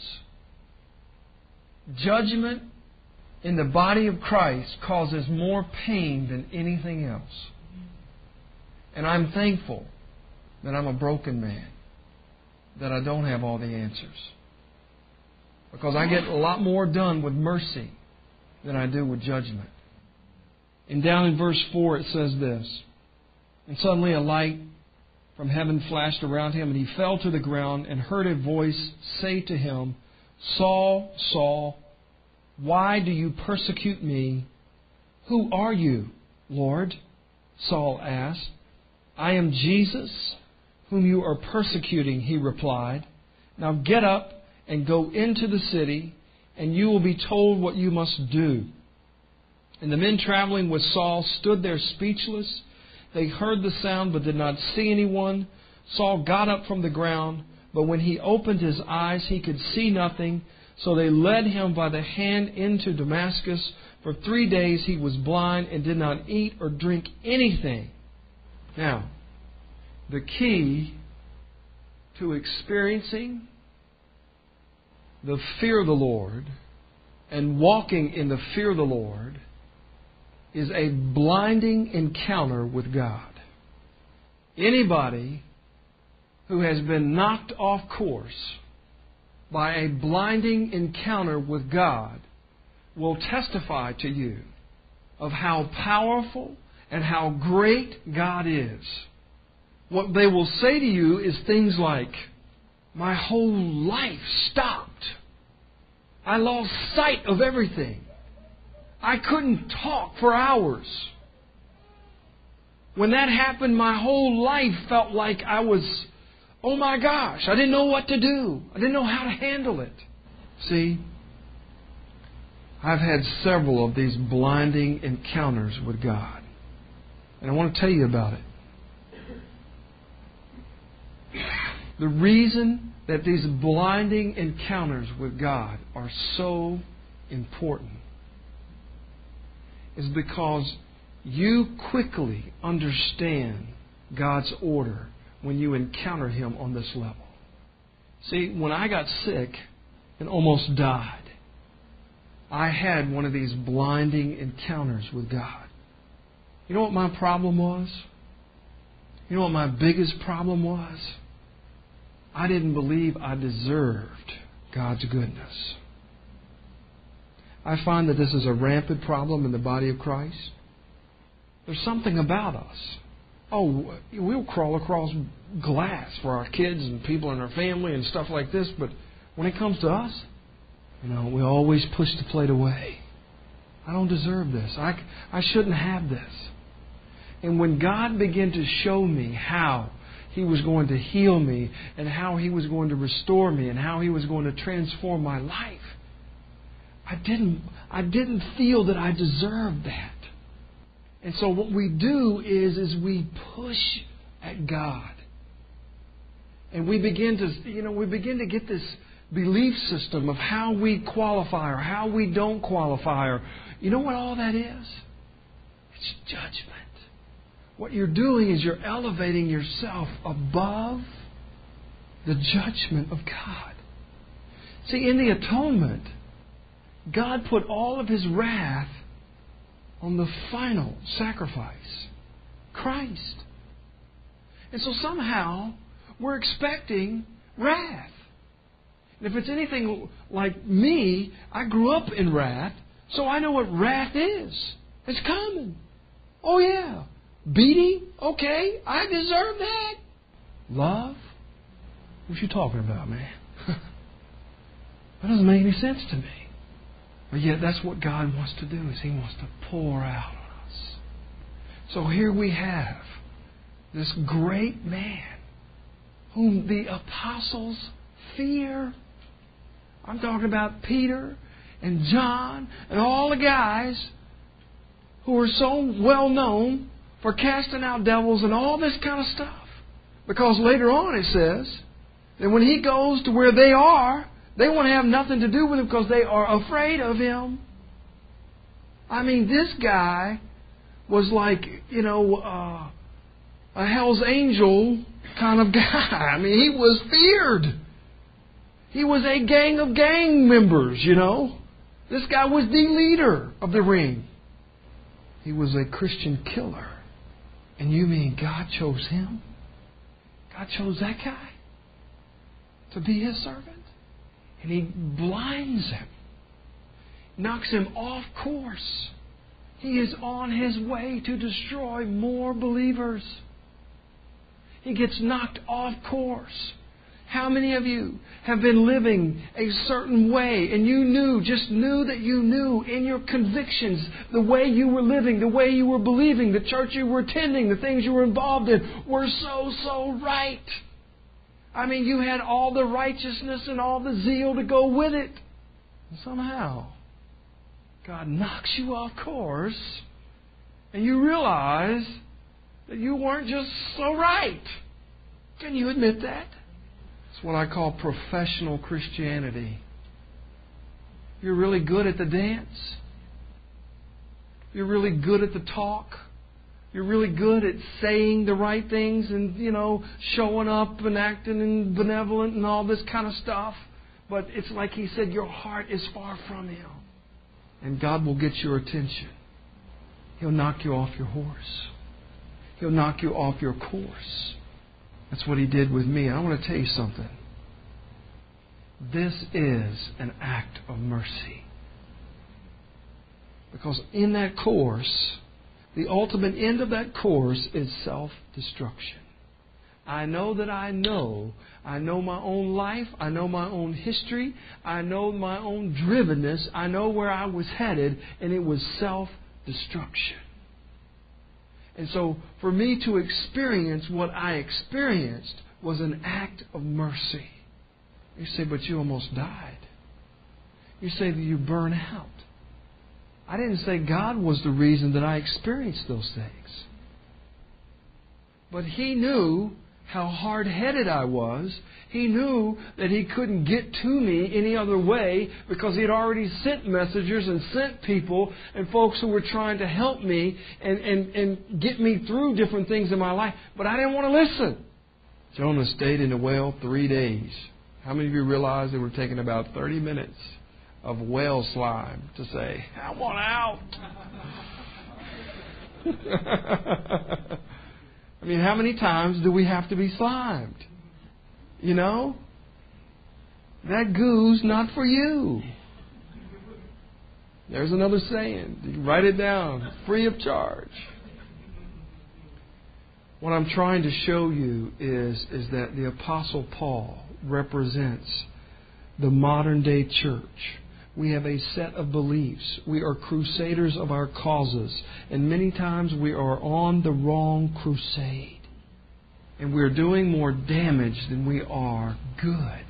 Judgment in the body of Christ causes more pain than anything else. And I'm thankful that I'm a broken man, that I don't have all the answers. Because I get a lot more done with mercy than I do with judgment. And down in verse 4 it says this, and suddenly a light from heaven flashed around him, and he fell to the ground and heard a voice say to him, Saul, Saul, why do you persecute me? Who are you, Lord? Saul asked. I am Jesus, whom you are persecuting, he replied. Now get up and go into the city, and you will be told what you must do. And the men traveling with Saul stood there speechless. They heard the sound but did not see anyone. Saul got up from the ground, but when he opened his eyes, he could see nothing. So they led him by the hand into Damascus. For 3 days he was blind and did not eat or drink anything. Now, the key to experiencing the fear of the Lord and walking in the fear of the Lord is a blinding encounter with God. Anybody who has been knocked off course by a blinding encounter with God will testify to you of how powerful and how great God is. What they will say to you is things like, my whole life stopped. I lost sight of everything. I couldn't talk for hours. When that happened, my whole life felt like I was, oh my gosh, I didn't know what to do. I didn't know how to handle it. See, I've had several of these blinding encounters with God. And I want to tell you about it. The reason that these blinding encounters with God are so important is because you quickly understand God's order when you encounter Him on this level. See, when I got sick and almost died, I had one of these blinding encounters with God. You know what my problem was? You know what my biggest problem was? I didn't believe I deserved God's goodness. I find that this is a rampant problem in the body of Christ. There's something about us. Oh, we'll crawl across glass for our kids and people in our family and stuff like this, but when it comes to us, we always push the plate away. I don't deserve this. I shouldn't have this. And when God began to show me how He was going to heal me and how He was going to restore me and how He was going to transform my life, I didn't feel that I deserved that. And so what we do is we push at God. And we begin to get this belief system of how we qualify or how we don't qualify. Or you know what all that is? It's judgment. What you're doing is you're elevating yourself above the judgment of God. See, in the atonement, God put all of His wrath on the final sacrifice, Christ. And so somehow we're expecting wrath. And if it's anything like me, I grew up in wrath, so I know what wrath is. It's coming. Oh yeah. Beating? Okay, I deserve that. Love? What you talking about, man? That doesn't make any sense to me. But yet that's what God wants to do, is He wants to pour out on us. So here we have this great man whom the apostles fear. I'm talking about Peter and John and all the guys who are so well known for casting out devils and all this kind of stuff. Because later on it says that when He goes to where they are, they want to have nothing to do with Him because they are afraid of Him. I mean, this guy was like, a Hell's Angel kind of guy. I mean, he was feared. He was a gang of gang members, This guy was the leader of the ring. He was a Christian killer. And you mean God chose him? God chose that guy to be His servant? And He blinds him, knocks him off course. He is on his way to destroy more believers. He gets knocked off course. How many of you have been living a certain way and you knew that you knew in your convictions the way you were living, the way you were believing, the church you were attending, the things you were involved in were so right? I mean, you had all the righteousness and all the zeal to go with it. And somehow, God knocks you off course and you realize that you weren't just so right. Can you admit that? It's what I call professional Christianity. You're really good at the dance. You're really good at the talk. You're really good at saying the right things and, showing up and acting and benevolent and all this kind of stuff. But it's like He said, your heart is far from Him. And God will get your attention. He'll knock you off your horse. He'll knock you off your course. That's what He did with me. I want to tell you something. This is an act of mercy. Because in that course, the ultimate end of that course is self-destruction. I know that I know my own life. I know my own history. I know my own drivenness. I know where I was headed, and it was self-destruction. And so for me to experience what I experienced was an act of mercy. You say, but you almost died. You say that you burn out. I didn't say God was the reason that I experienced those things. But He knew how hard-headed I was. He knew that He couldn't get to me any other way because He had already sent messengers and sent people and folks who were trying to help me and get me through different things in my life. But I didn't want to listen. Jonah stayed in the well 3 days. How many of you realize they were taking about 30 minutes of whale slime to say, I want out? I mean, how many times do we have to be slimed? You know? That goo's not for you. There's another saying. You can write it down. Free of charge. What I'm trying to show you is that the Apostle Paul represents the modern day church. We have a set of beliefs. We are crusaders of our causes. And many times we are on the wrong crusade. And we're doing more damage than we are good.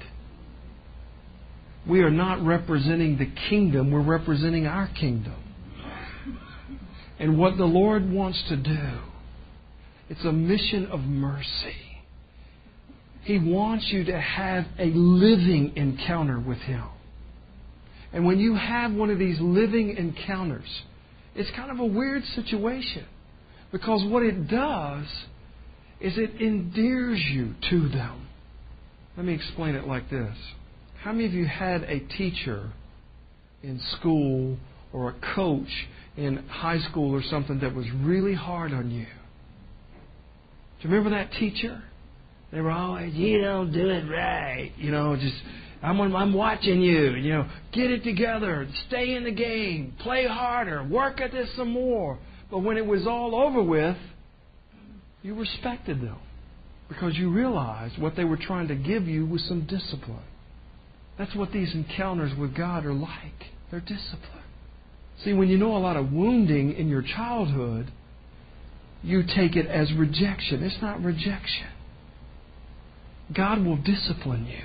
We are not representing the kingdom. We're representing our kingdom. And what the Lord wants to do, it's a mission of mercy. He wants you to have a living encounter with Him. And when you have one of these living encounters, it's kind of a weird situation. Because what it does is it endears you to them. Let me explain it like this. How many of you had a teacher in school or a coach in high school or something that was really hard on you? Do you remember that teacher? They were always, you don't do it right. I'm watching you. Get it together. Stay in the game. Play harder. Work at this some more. But when it was all over with, you respected them because you realized what they were trying to give you was some discipline. That's what these encounters with God are like. They're discipline. See, when you know a lot of wounding in your childhood, you take it as rejection. It's not rejection. God will discipline you.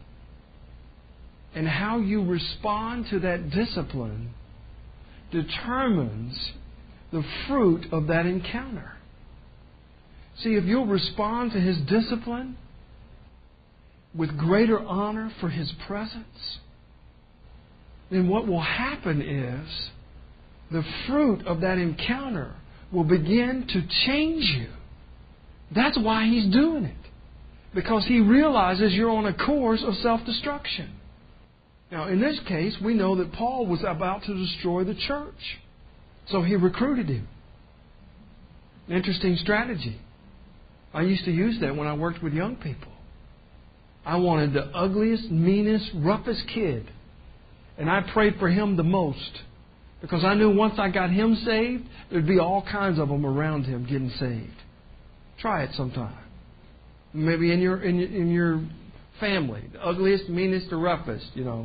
And how you respond to that discipline determines the fruit of that encounter. See, if you'll respond to His discipline with greater honor for His presence, then what will happen is the fruit of that encounter will begin to change you. That's why He's doing it. Because He realizes you're on a course of self-destruction. Now, in this case, we know that Paul was about to destroy the church. So he recruited him. Interesting strategy. I used to use that when I worked with young people. I wanted the ugliest, meanest, roughest kid. And I prayed for him the most. Because I knew once I got him saved, there'd be all kinds of them around him getting saved. Try it sometime. Maybe in your family, the ugliest, meanest, or roughest,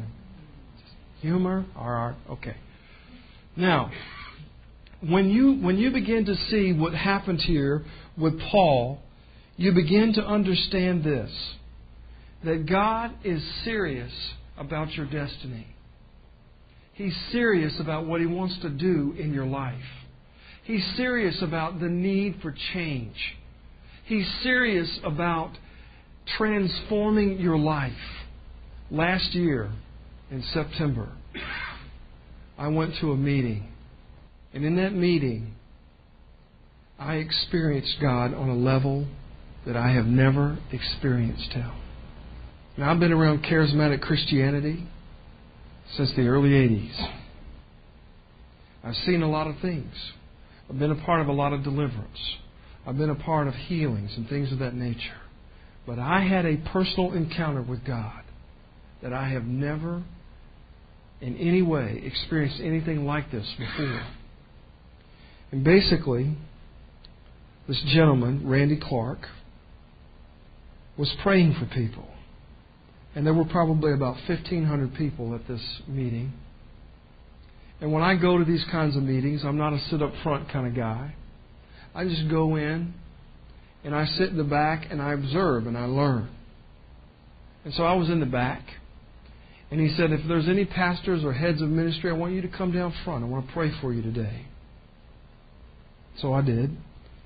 humor, art. Okay. Now, when you begin to see what happened here with Paul, you begin to understand this, that God is serious about your destiny. He's serious about what He wants to do in your life. He's serious about the need for change. He's serious about transforming your life. Last year, in September, I went to a meeting. And in that meeting, I experienced God on a level that I have never experienced Him. Now, I've been around charismatic Christianity since the early 80s. I've seen a lot of things. I've been a part of a lot of deliverance. I've been a part of healings and things of that nature. But I had a personal encounter with God that I have never in any way experienced anything like this before. And basically, this gentleman, Randy Clark, was praying for people. And there were probably about 1,500 people at this meeting. And when I go to these kinds of meetings, I'm not a sit-up-front kind of guy. I just go in, and I sit in the back, and I observe, and I learn. And so I was in the back. And he said, if there's any pastors or heads of ministry, I want you to come down front. I want to pray for you today. So I did.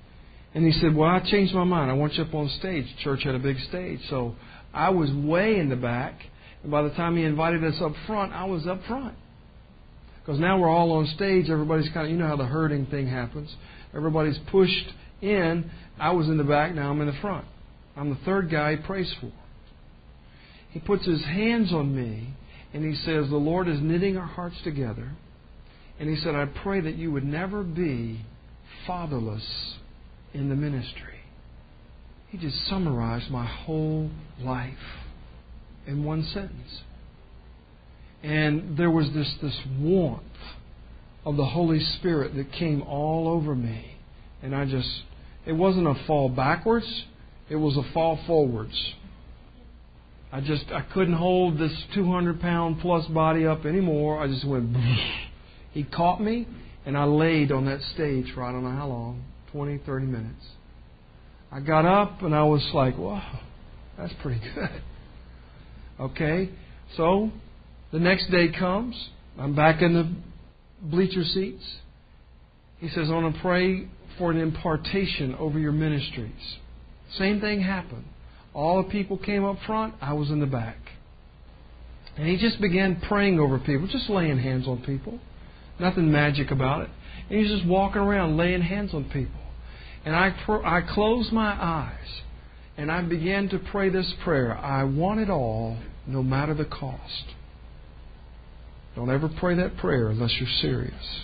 And he said, well, I changed my mind. I want you up on stage. Church had a big stage. So I was way in the back. And by the time he invited us up front, I was up front. Because now we're all on stage. Everybody's kind of, you know how the herding thing happens. Everybody's pushed in. I was in the back. Now I'm in the front. I'm the third guy he prays for. He puts his hands on me and he says, the Lord is knitting our hearts together. And he said, I pray that you would never be fatherless in the ministry. He just summarized my whole life in one sentence. And there was this warmth of the Holy Spirit that came all over me. And it wasn't a fall backwards, it was a fall forwards. I couldn't hold this 200-pound plus body up anymore. I just went. He caught me, and I laid on that stage for I don't know how long, 20, 30 minutes. I got up, and I was like, wow, that's pretty good. Okay, so the next day comes. I'm back in the bleacher seats. He says, I want to pray for an impartation over your ministries. Same thing happened. All the people came up front. I was in the back. And he just began praying over people, just laying hands on people. Nothing magic about it. And he's just walking around laying hands on people. And I closed my eyes and I began to pray this prayer. I want it all, no matter the cost. Don't ever pray that prayer unless you're serious.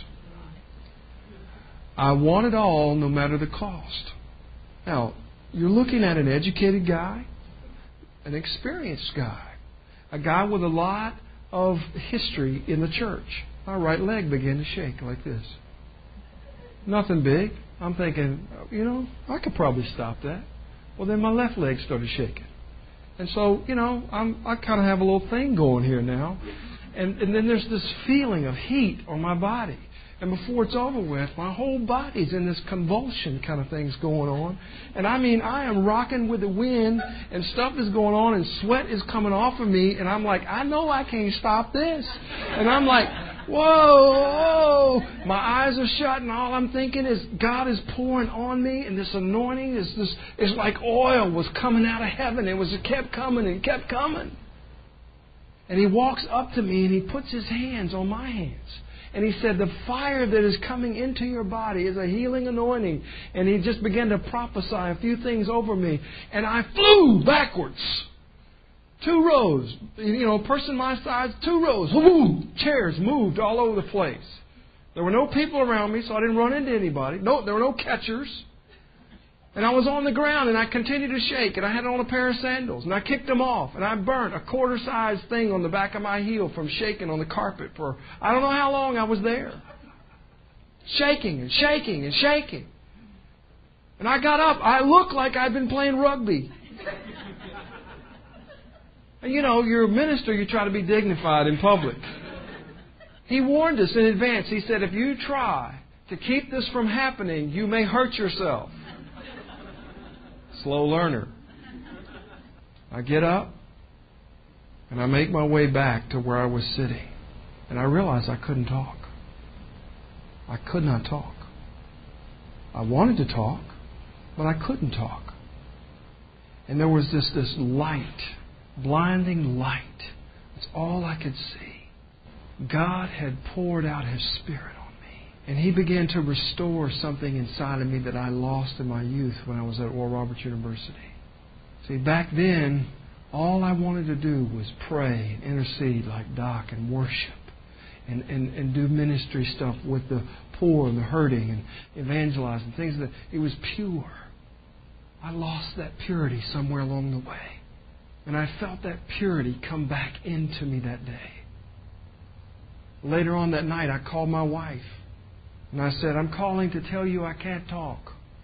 I want it all, no matter the cost. Now, you're looking at an educated guy, an experienced guy, a guy with a lot of history in the church. My right leg began to shake like this. Nothing big. I'm thinking, I could probably stop that. Well, then my left leg started shaking. And so, I kind of have a little thing going here now. And then there's this feeling of heat on my body. And before it's over with, my whole body's in this convulsion kind of thing's going on. And I am rocking with the wind and stuff is going on and sweat is coming off of me. And I'm like, I know I can't stop this. And I'm like, whoa. My eyes are shut and all I'm thinking is God is pouring on me. And this anointing is like oil was coming out of heaven. It kept coming and kept coming. And he walks up to me and he puts his hands on my hands. And he said, the fire that is coming into your body is a healing anointing. And he just began to prophesy a few things over me. And I flew backwards. 2 rows. Person my size, 2 rows. Woo! Chairs moved all over the place. There were no people around me, so I didn't run into anybody. No, there were no catchers. And I was on the ground and I continued to shake and I had on a pair of sandals and I kicked them off and I burnt a quarter-size thing on the back of my heel from shaking on the carpet for I don't know how long I was there. Shaking and shaking and shaking. And I got up. I looked like I'd been playing rugby. And you're a minister, you try to be dignified in public. He warned us in advance. He said, if you try to keep this from happening, you may hurt yourself. Slow learner. I get up and I make my way back to where I was sitting. And I realized I couldn't talk. I could not talk. I wanted to talk, but I couldn't talk. And there was this light, blinding light. That's all I could see. God had poured out His Spirit on me. And He began to restore something inside of me that I lost in my youth when I was at Oral Roberts University. See, back then, all I wanted to do was pray and intercede like Doc and worship and do ministry stuff with the poor and the hurting and evangelize and things that it was pure. I lost that purity somewhere along the way. And I felt that purity come back into me that day. Later on that night, I called my wife. And I said, I'm calling to tell you I can't talk.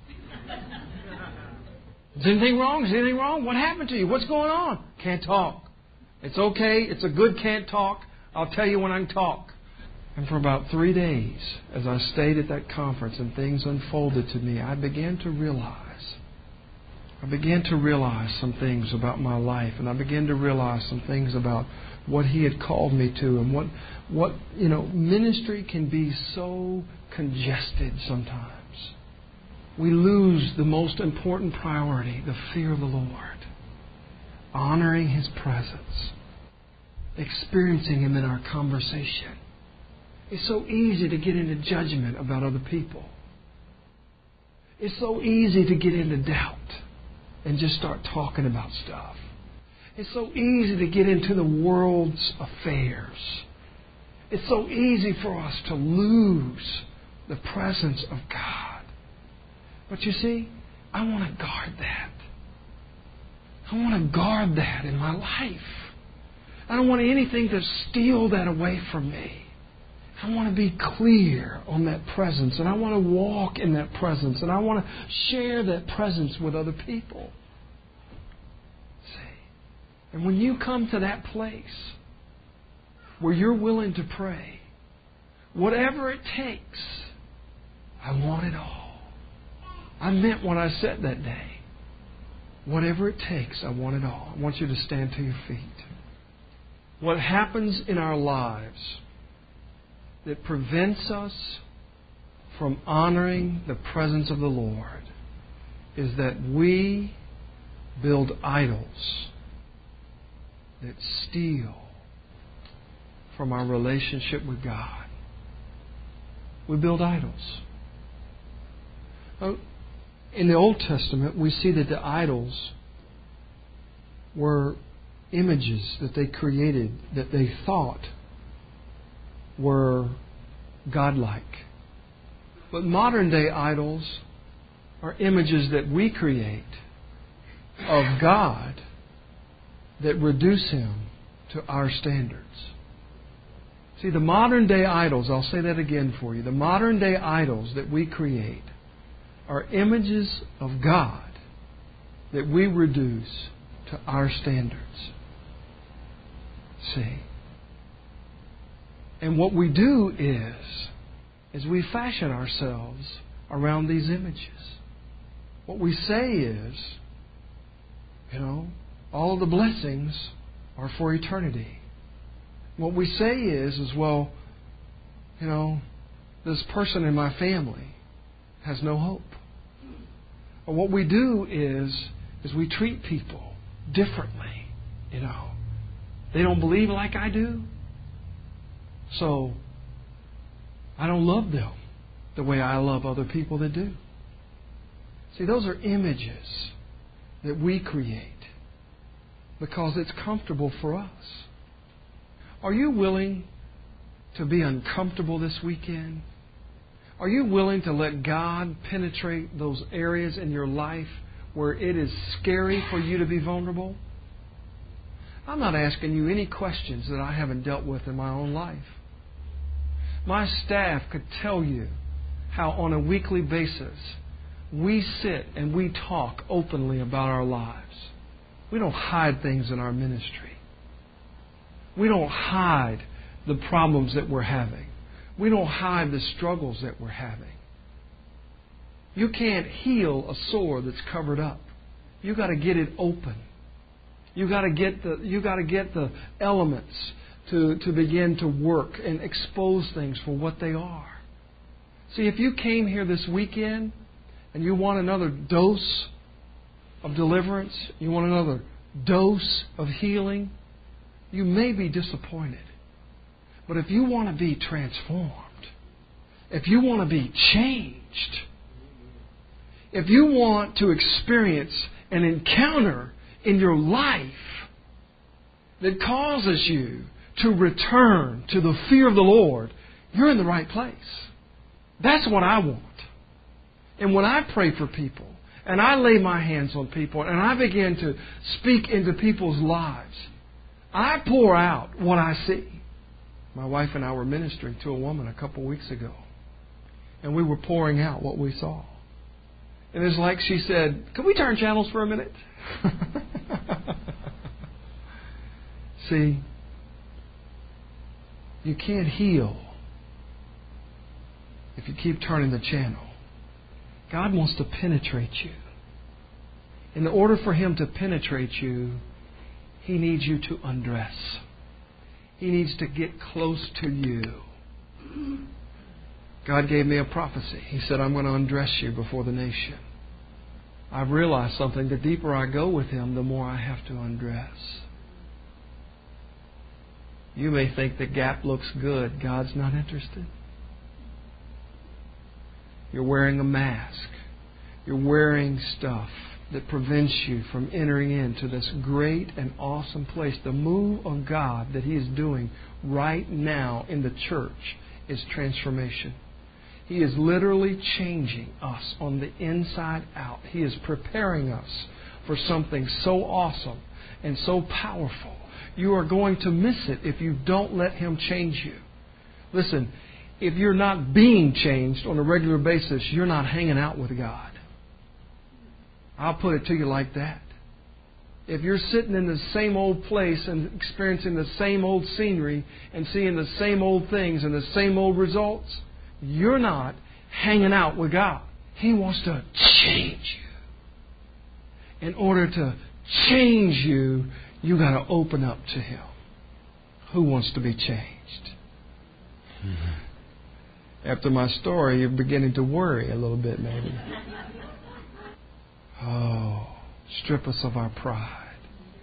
Is anything wrong? Is anything wrong? What happened to you? What's going on? Can't talk. It's okay. It's a good can't talk. I'll tell you when I can talk. And for about 3 days, as I stayed at that conference and things unfolded to me, I began to realize some things about my life. And I began to realize some things about what He had called me to and what ministry can be so congested sometimes. we lose the most important priority, the fear of the Lord, honoring His presence, experiencing Him in our conversation. It's so easy to get into judgment about other people. It's so easy to get into doubt and just start talking about stuff. It's so easy to get into the world's affairs. It's so easy for us to lose the presence of God. But you see, I want to guard that. I want to guard that in my life. I don't want anything to steal that away from me. I want to be clear on that presence, and I want to walk in that presence, and I want to share that presence with other people. See? And when you come to that place where you're willing to pray, whatever it takes, I want it all. I meant what I said that day. Whatever it takes, I want it all. I want you to stand to your feet. What happens in our lives that prevents us from honoring the presence of the Lord is that we build idols that steal from our relationship with God. We build idols. In the Old Testament, we see that the idols were images that they created that they thought were godlike. But modern day idols are images that we create of God that reduce Him to our standards. See, the modern day idols, I'll say that again for you, the modern day idols that we create are images of God that we reduce to our standards. See? And what we do is we fashion ourselves around these images. What we say is, all the blessings are for eternity. What we say is well, this person in my family has no hope. Or what we do is we treat people differently. They don't believe like I do. So, I don't love them the way I love other people that do. See, those are images that we create because it's comfortable for us. Are you willing to be uncomfortable this weekend? Are you willing to let God penetrate those areas in your life where it is scary for you to be vulnerable? I'm not asking you any questions that I haven't dealt with in my own life. My staff could tell you how on a weekly basis we sit and we talk openly about our lives. We don't hide things in our ministry. We don't hide the problems that we're having. We don't hide the struggles that we're having. You can't heal a sore that's covered up. You got to get it open. You got to get the elements to begin to work and expose things for what they are. See, if you came here this weekend and you want another dose of deliverance, you want another dose of healing, you may be disappointed. But if you want to be transformed, if you want to be changed, if you want to experience an encounter in your life that causes you to return to the fear of the Lord, you're in the right place. That's what I want. And when I pray for people, and I lay my hands on people, and I begin to speak into people's lives, I pour out what I see. My wife and I were ministering to a woman a couple weeks ago, and we were pouring out what we saw. And it's like she said, "Can we turn channels for a minute?" See, you can't heal if you keep turning the channel. God wants to penetrate you. In order for Him to penetrate you, He needs you to undress. He needs to get close to you. God gave me a prophecy. He said, I'm going to undress you before the nation. I've realized something. The deeper I go with Him, the more I have to undress. You may think the gap looks good. God's not interested. You're wearing a mask. You're wearing stuff that prevents you from entering into this great and awesome place. The move of God that He is doing right now in the church is transformation. He is literally changing us on the inside out. He is preparing us for something so awesome and so powerful. You are going to miss it if you don't let Him change you. Listen, if you're not being changed on a regular basis, you're not hanging out with God. I'll put it to you like that. If you're sitting in the same old place and experiencing the same old scenery and seeing the same old things and the same old results, you're not hanging out with God. He wants to change you. In order to change you, you got to open up to Him. Who wants to be changed? After my story, you're beginning to worry a little bit, maybe. Oh, strip us of our pride.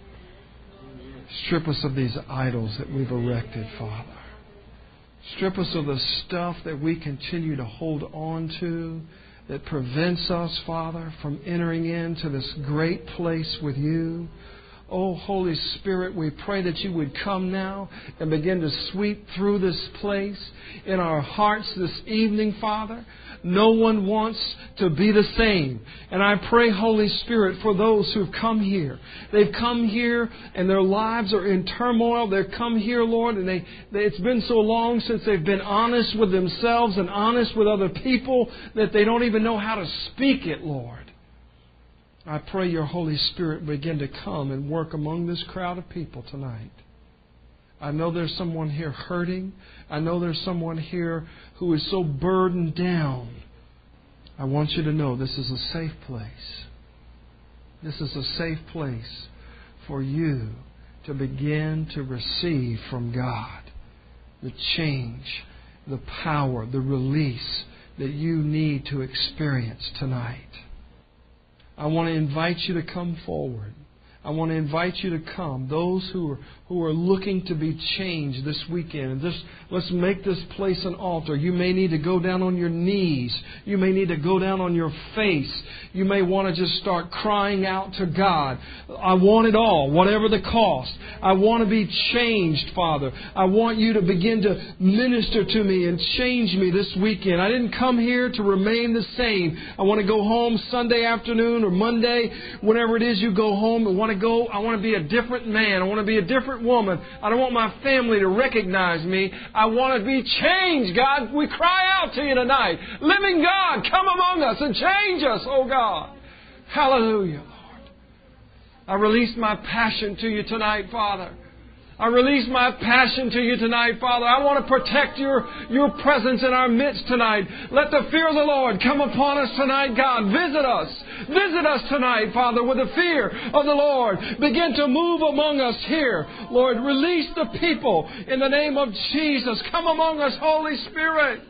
Strip us of these idols that we've erected, Father. Strip us of the stuff that we continue to hold on to that prevents us, Father, from entering into this great place with You. Oh, Holy Spirit, we pray that You would come now and begin to sweep through this place in our hearts this evening, Father. No one wants to be the same. And I pray, Holy Spirit, for those who've come here. They've come here and their lives are in turmoil. They've come here, Lord, and it's been so long since they've been honest with themselves and honest with other people that they don't even know how to speak it, Lord. I pray Your Holy Spirit begin to come and work among this crowd of people tonight. I know there's someone here hurting. I know there's someone here who is so burdened down. I want you to know this is a safe place. This is a safe place for you to begin to receive from God the change, the power, the release that you need to experience tonight. I want to invite you to come forward. I want to invite you to come. Those who are looking to be changed this weekend. Let's make this place an altar. You may need to go down on your knees. You may need to go down on your face. You may want to just start crying out to God. I want it all, whatever the cost. I want to be changed, Father. I want You to begin to minister to me and change me this weekend. I didn't come here to remain the same. I want to go home Sunday afternoon or Monday, whenever it is you go home and want to go. I want to be a different man. I want to be a different woman. I don't want my family to recognize me. I want to be changed, God. We cry out to You tonight. Living God, come among us and change us, oh God. Hallelujah, Lord. I release my passion to You tonight, Father. I release my passion to You tonight, Father. I want to protect Your presence in our midst tonight. Let the fear of the Lord come upon us tonight, God. Visit us. Visit us tonight, Father, with the fear of the Lord. Begin to move among us here. Lord, release the people in the name of Jesus. Come among us, Holy Spirit.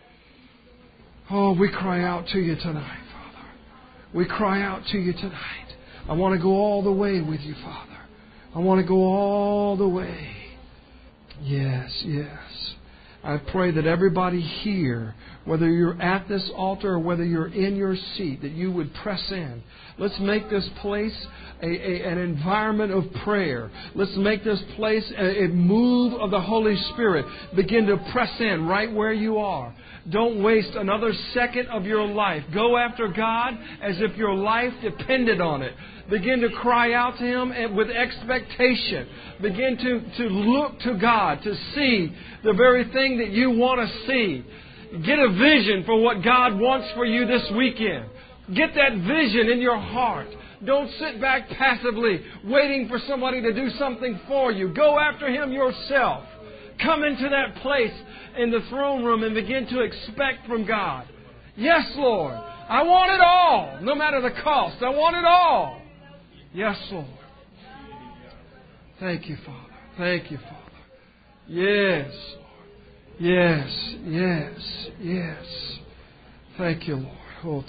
Oh, we cry out to You tonight, Father. We cry out to You tonight. I want to go all the way with You, Father. I want to go all the way. Yes, yes. I pray that everybody here, whether you're at this altar or whether you're in your seat, that you would press in. Let's make this place an environment of prayer. Let's make this place a move of the Holy Spirit. Begin to press in right where you are. Don't waste another second of your life. Go after God as if your life depended on it. Begin to cry out to Him with expectation. Begin to look to God to see the very thing that you want to see. Get a vision for what God wants for you this weekend. Get that vision in your heart. Don't sit back passively waiting for somebody to do something for you. Go after Him yourself. Come into that place in the throne room and begin to expect from God. Yes, Lord. I want it all, no matter the cost. I want it all. Yes, Lord. Thank You, Father. Thank You, Father. Yes, Lord. Yes, yes, yes. Thank you, Lord.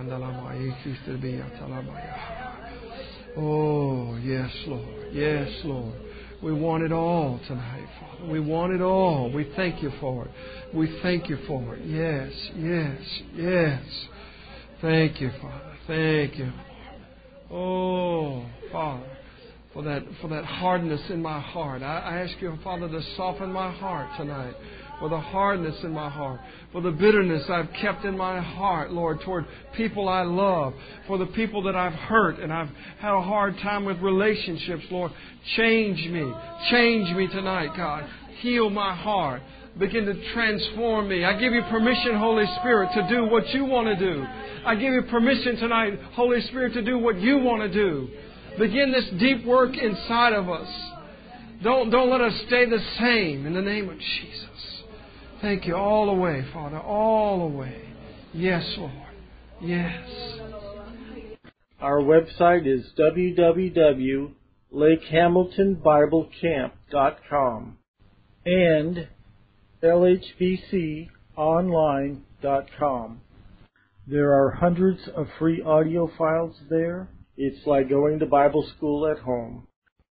Oh, yes, Lord. Yes, Lord. We want it all tonight, Father. We want it all. We thank you for it. We thank you for it. Yes, yes, yes. Thank you, Father. Thank you. Oh, Father, for that hardness in my heart. I ask you, Father, to soften my heart tonight. For the hardness in my heart. For the bitterness I've kept in my heart, Lord, toward people I love. For the people that I've hurt and I've had a hard time with relationships, Lord. Change me. Change me tonight, God. Heal my heart. Begin to transform me. I give you permission, Holy Spirit, to do what you want to do. I give you permission tonight, Holy Spirit, to do what you want to do. Begin this deep work inside of us. Don't let us stay the same in the name of Jesus. Thank you all the way, Father, all the way. Yes, Lord. Yes. Our website is www.lakehamiltonbiblecamp.com and lhbconline.com. There are hundreds of free audio files there. It's like going to Bible school at home.